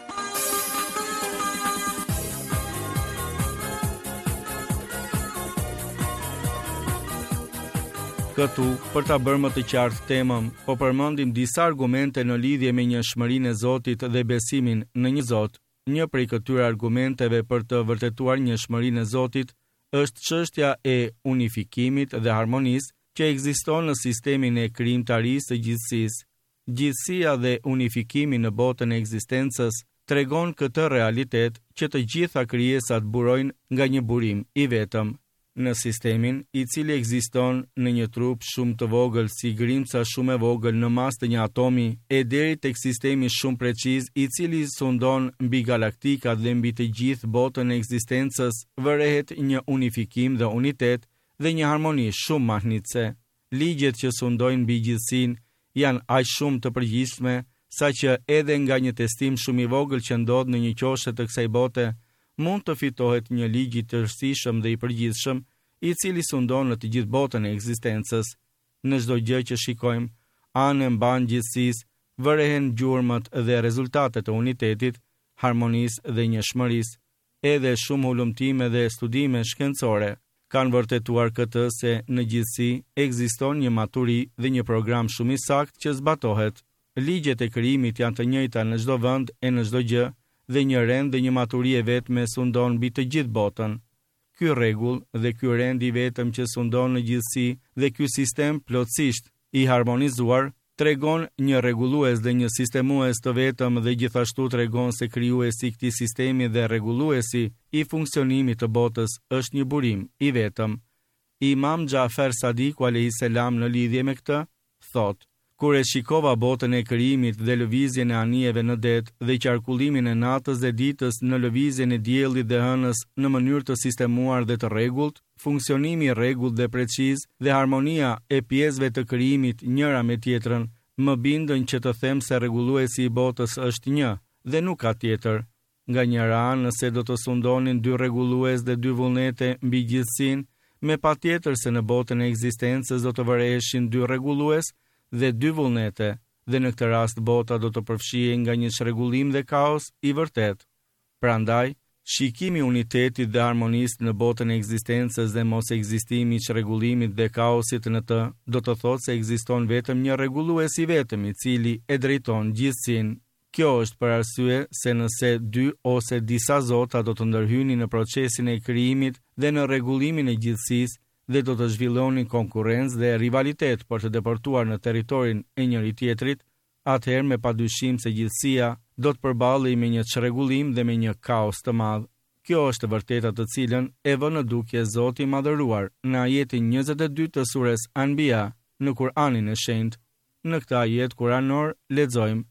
Këtu, për ta bërë më të qartë temën, po përmendim disa argumente në lidhje me njohshmërinë e Zotit dhe besimin në një Zot. Një prej këtyre argumenteve për të vërtetuar njohshmërinë e Zotit është çështja e unifikimit dhe harmonisë që ekziston në sistemin e krijimtarisë së gjithësisë. Gjithësia dhe unifikimi në botën e ekzistencës tregon këtë realitet që të gjitha krijesat burojnë nga një burim i vetëm. Në sistemin i cili ekziston në një trup shumë të vogël si grimca shumë e vogël në mas të një atomi, e deri tek sistemi shumë preciz i cili sundon mbi galaktikat dhe mbi të gjithë botën e ekzistencës, vërehet një unifikim dhe unitet dhe një harmoni shumë mahnitse. Ligjet që sundojnë mbi gjithësinë janë aq shumë të përgjithshme saqë edhe nga një testim shumë i vogël që ndodh në një qoshe të kësaj bote, mund të fitohet një ligj i tërësishëm dhe i përgjithshëm, i cili sundon në të gjithë botën e ekzistencës. Në çdo gjë që shikojmë, anë e mban gjithësisë, vërehen gjurmët dhe rezultatet e unitetit, harmonisë dhe njohshmërisë. Edhe shumë hulumtime dhe studime shkencore kanë vërtetuar këtë se në gjithësi ekziston një maturi dhe një program shumë i saktë që zbatohet. Ligjet e krijimit janë të njëjta në çdo vend e në çdo gjë, dhe një rend dhe një maturi e vetme sundon mbi të gjithë botën. Ky rregull dhe ky rend i vetëm që sundon në gjithësi dhe ky sistem plotësisht i harmonizuar tregon një rregullues dhe një sistemues të vetëm dhe gjithashtu tregon se krijuesi i këtij sistemi dhe rregulluesi i funksionimit të botës është një burim i vetëm. Imam Xhafer Sadiku alayhis salam në lidhje me këtë thotë: Kur e shikova botën e krijimit dhe lëvizjen e anijeve në det dhe qarkullimin e natës dhe ditës në lëvizjen e diellit dhe hënës në mënyrë të sistemuar dhe të rregullt, funksionimi i rregullt dhe preciz dhe harmonia e pjesëve të krijimit njëra me tjetrën, më bindën që të them se rregulluesi i botës është një dhe nuk ka tjetër. Nga njëra anë, nëse do të sundonin dy rregullues dhe dy vullnete mbi gjithësinë, me patjetër se në botën e ekzistencës do të vëreheshin dy rregullues dhe dy vullnete, dhe në këtë rast bota do të përfshihej nga një çrregullim dhe kaos i vërtet. Prandaj, shikimi i unitetit dhe harmonisë në botën e ekzistencës dhe mos ekzistimi i çrregullimit dhe kaosit në të, do të thotë se ekziston vetëm një rregullues i vetëm i cili e drejton gjithësinë. Kjo është për arsye se nëse dy ose disa zota do të ndërhynin në procesin e krijimit dhe në rregullimin e gjithësisë, dhe do të zhvillonin konkurrencë dhe rivalitet për të deportuar në territorin e njëri tjetrit, atëherë me padyshim se gjithësia do të përballej me një çrregullim dhe me një kaos të madh. Kjo është e vërteta të cilën e vë në dukje Zoti i madhëruar në ajetin njëzet e dy të surës Anbiya në Kur'anin e Shenjtë. Në këtë ajet kuranor lexojmë: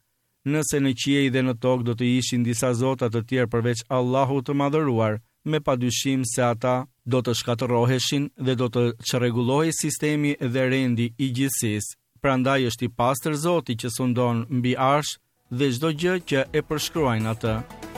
Nëse në qiej dhe në tokë do të ishin disa zota të tjerë përveç Allahut të madhëruar, me padyshim se ata do të shkatërroheshin dhe do të çrregullohej sistemi dhe rendi i gjithësisë. Prandaj është i pastër Zoti që sundon mbi arsh dhe çdo gjë që e përshkruajnë atë.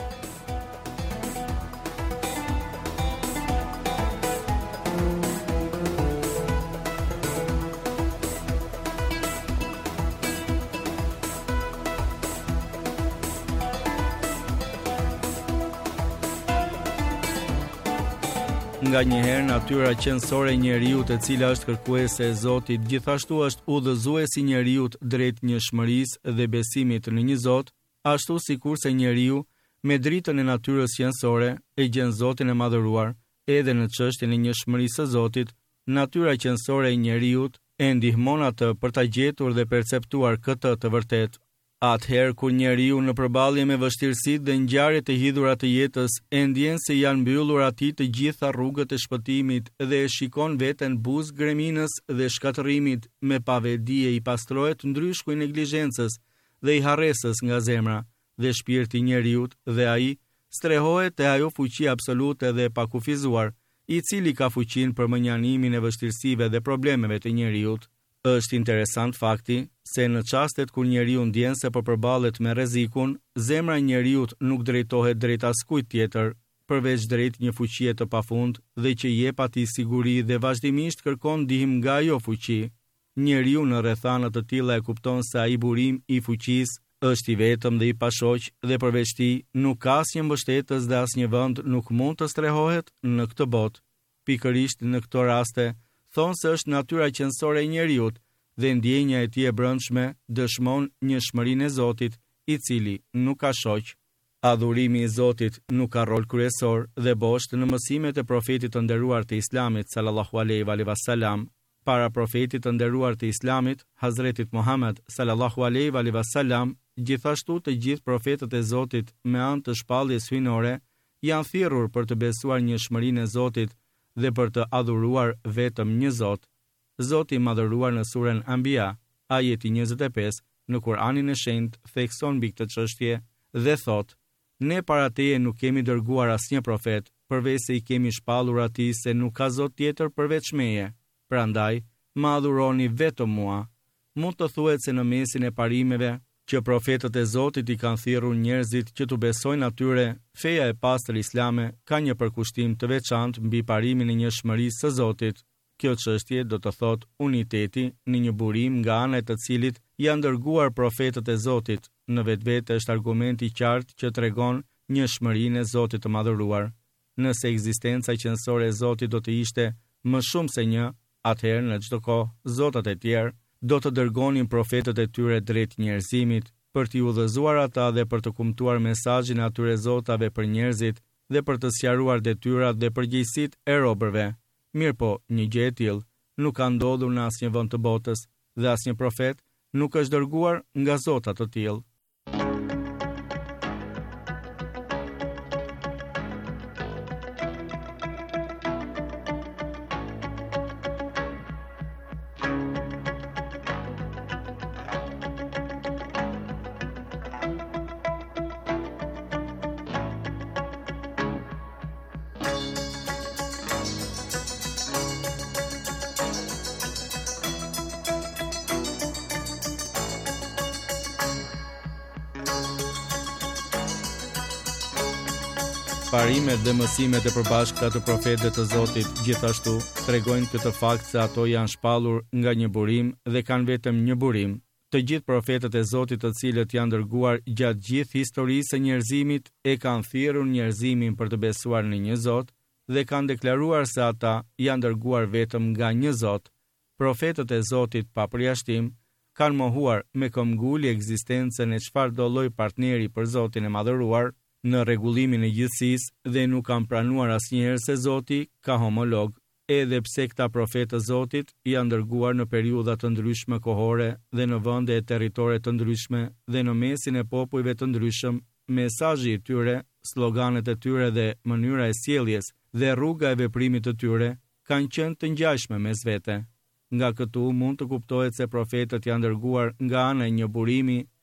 Nga njëherë natyra qendrore e njeriut e cila është kërkuese e Zotit, gjithashtu është udhëzuesi i njeriut drejt njohshmërisë dhe besimit në një Zot, ashtu sikurse njeriu me dritën e natyrës qendrore e gjen Zotin e madhëruar, edhe në çështjen e njohshmërisë së Zotit, natyra qendrore e njeriut e ndihmon atë për ta gjetur dhe perceptuar këtë të vërtetë. Atëherë kur njeriu në përballje me vështirësitë dhe ngjarjet e hidhura të jetës e ndjen se janë mbyllur atij të gjitha rrugët e shpëtimit dhe e shikon veten buzë greminës dhe shkatërimit me pavedi, i pastrohet ndryshku i neglizhencës dhe i harresës nga zemra dhe shpirti i njeriu dhe ai strehohet te ajo fuqi absolute dhe e pakufizuar, i cili ka fuqinë për mënjanimin e vështirësive dhe problemeve të njeriu. Është interesant fakti se në çastet kur njeriu ndjen se po përballet me rrezikun, zemra e njeriu nuk drejtohet drejt askujt tjetër, përveç drejt një fuqie të pafund dhe që jep atij siguri dhe vazhdimisht kërkon ndihmë nga ajo fuqi. Njeriu në rrethana të tilla e kupton se ai burim i fuqisë është i vetëm dhe i pashoq dhe përveç tij nuk ka asnjë mbështetës dhe asnjë vend nuk mund të strehohet në këtë botë. Pikërisht në këto raste thonë se është natyra qendrore e njeriut dhe ndjenja e tij e brendshme dëshmon njohshmërinë e Zotit, i cili nuk ka shoq. Adhurimi i Zotit nuk ka rol kryesor dhe boshtë në mësimet e profetit të nderuar të Islamit sallallahu alaihi wasallam. Para profetit të nderuar të Islamit, Hazretit Muhammed sallallahu alaihi wasallam, gjithashtu të gjithë profetët e Zotit me anë të shpalljes hyjnore janë thirrur për të besuar njohshmërinë e Zotit dhe për të adhuruar vetëm një Zot. Zoti i madhëruar në surën Anbiya, ajeti njëzet e pesë, në Kur'anin e Shenjtë thekson mbi këtë çështje dhe thotë: Ne para teje nuk kemi dërguar asnjë profet, përveç se i kemi shpallur atij se nuk ka Zot tjetër përveç meje. Prandaj, më adhuroni vetëm mua. Mund të thuhet se në mesin e parimeve që profetët e Zotit i kanë thirrur njerëzit që të besojnë atyre, feja e pastër islame ka një përkushtim të veçantë mbi parimin e njohshmërisë së Zotit. Kjo çështje do të thotë uniteti në një burim nga ana e të cilit janë dërguar profetët e Zotit. Në vetvete është argument i qartë që tregon njohshmërinë e Zotit të madhëruar. Nëse ekzistenca qendrore e Zotit do të ishte më shumë se një, atëherë në çdo kohë zotat e tjerë do të dërgonin profetët e tyre drejt njerëzimit për t'i udhëzuar ata dhe për të kumtuar mesazhin e atyre zotave për njerëzit dhe për të sqaruar detyrat dhe përgjegjësitë e robërve. Mirpo, një gjë e tillë nuk ka ndodhur në asnjë vend të botës dhe asnjë profet nuk është dërguar nga zota të tillë. Parimet dhe mësimet e përbashkëta të profetëve të Zotit gjithashtu tregojnë këtë fakt se ato janë shpallur nga një burim dhe kanë vetëm një burim. Të gjithë profetët e Zotit të cilët janë dërguar gjatë gjithë historisë së njerëzimit e kanë thirrur njerëzimin për të besuar në një Zot dhe kanë deklaruar se ata janë dërguar vetëm nga një Zot. Profetët e Zotit pa përjashtim kanë mohuar me këmbgulje ekzistencën e çfarëdo lloj partneri për Zotin e madhëruar në rregullimin e gjithësisë dhe nuk kanë pranuar asnjëherë se Zoti ka homolog, edhe pse këta profetë të Zotit janë dërguar në periudha të ndryshme kohore dhe në vende e territore të ndryshme dhe në mesin e popujve të ndryshëm. Mesazhi i tyre, sloganet e tyre dhe mënyra e sjelljes dhe rruga e veprimit të tyre kanë qenë të ngjashme mes vete. Nga këtu mund të kuptohet se profetët janë dërguar nga ana e një burimi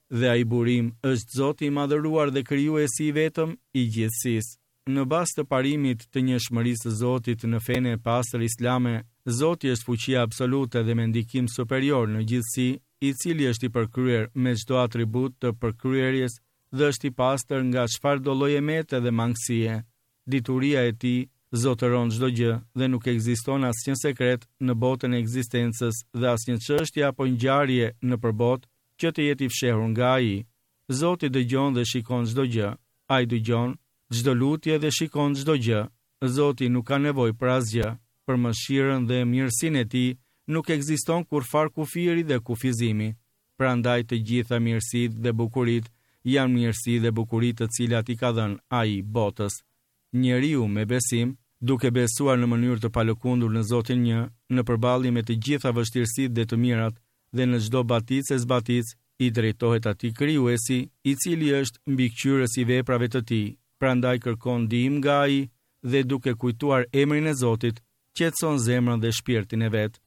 dhe ai burim është Zoti i madhëruar dhe krijuesi i vetëm i gjithësisë. Në bazë të parimit të njëshmërisë së Zotit në fenë e pastër islame, Zoti është fuqia absolute dhe me ndikim superior në gjithësi, i cili është i përkryer me çdo atribut të përkryerjes dhe është i pastër nga çfarëdo lloji mete dhe mangësie. Dituria e tij zotëron çdo gjë dhe nuk ekziston asnjë sekret në botën e ekzistencës dhe asnjë çështje apo ngjarje në përbot që të jetë i fshehur nga ai. Zoti dëgjon dhe shikon çdo gjë. Ai dëgjon çdo lutje dhe shikon çdo gjë. Zoti nuk ka nevojë për asgjë. Për mëshirën dhe mirësinë e tij nuk ekziston kurfar kufiri dhe kufizimi. Prandaj të gjitha mirësitë dhe bukuritë janë mirësi dhe bukuri të cilat i ka dhënë ai botës. Njeriu me besim, duke besuar në mënyrë të palëkundur në Zotin një, në përballje me të gjitha vështirësitë dhe të mirat, dhe në çdo baticë e zbaticë, i drejtohet atij krijuesi, i cili është mbikëqyrës i veprave të tij. Prandaj kërkon ndihmë nga ai dhe duke kujtuar emrin e Zotit, qetëson zemrën dhe shpirtin e vet.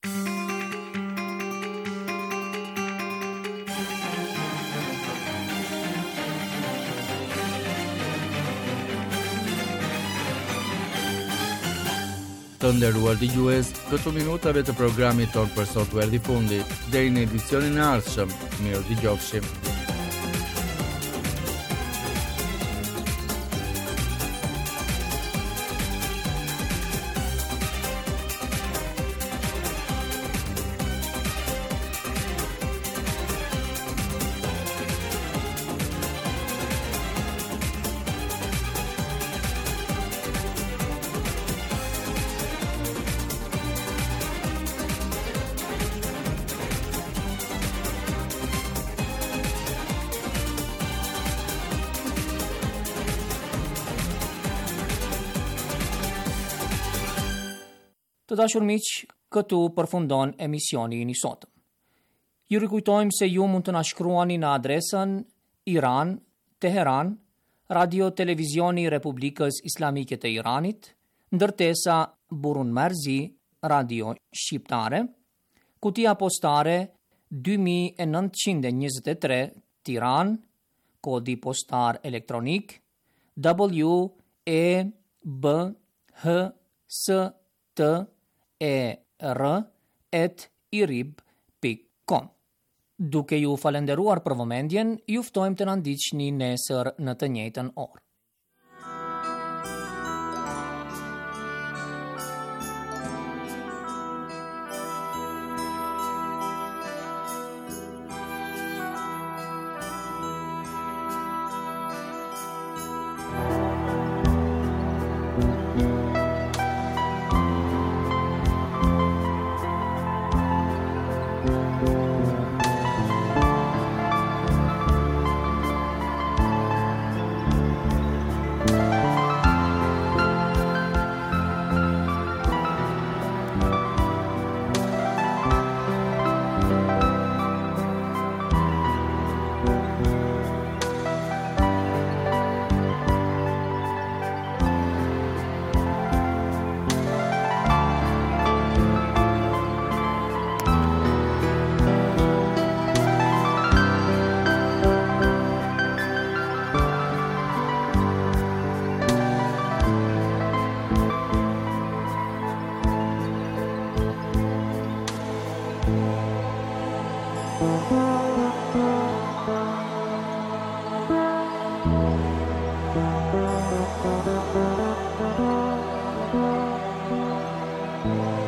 Të nderuar dëgjues, këto minutave të programit ton për sot u erdhi fundi. Deri në edicionin e ardhshëm, mirë dëgjofshim. Të dashur miq, këtu përfundon emisioni i sotëm. Ju rikujtojmë se ju mund të na shkruani në adresën Iran, Teheran, Radio Televizioni Republikës Islamike të Iranit, ndërtesa Burun Merzi, Radio Shqiptare, kutia postare dy mijë e nëntëqind e njëzet e tre, Tiranë, kodi postar elektronik W E B H S T E R at irib dot com. Duke ju falenderuar për vëmendjen, ju ftojmë të na ndiqni nesër në të njëjtën orë. Thank you.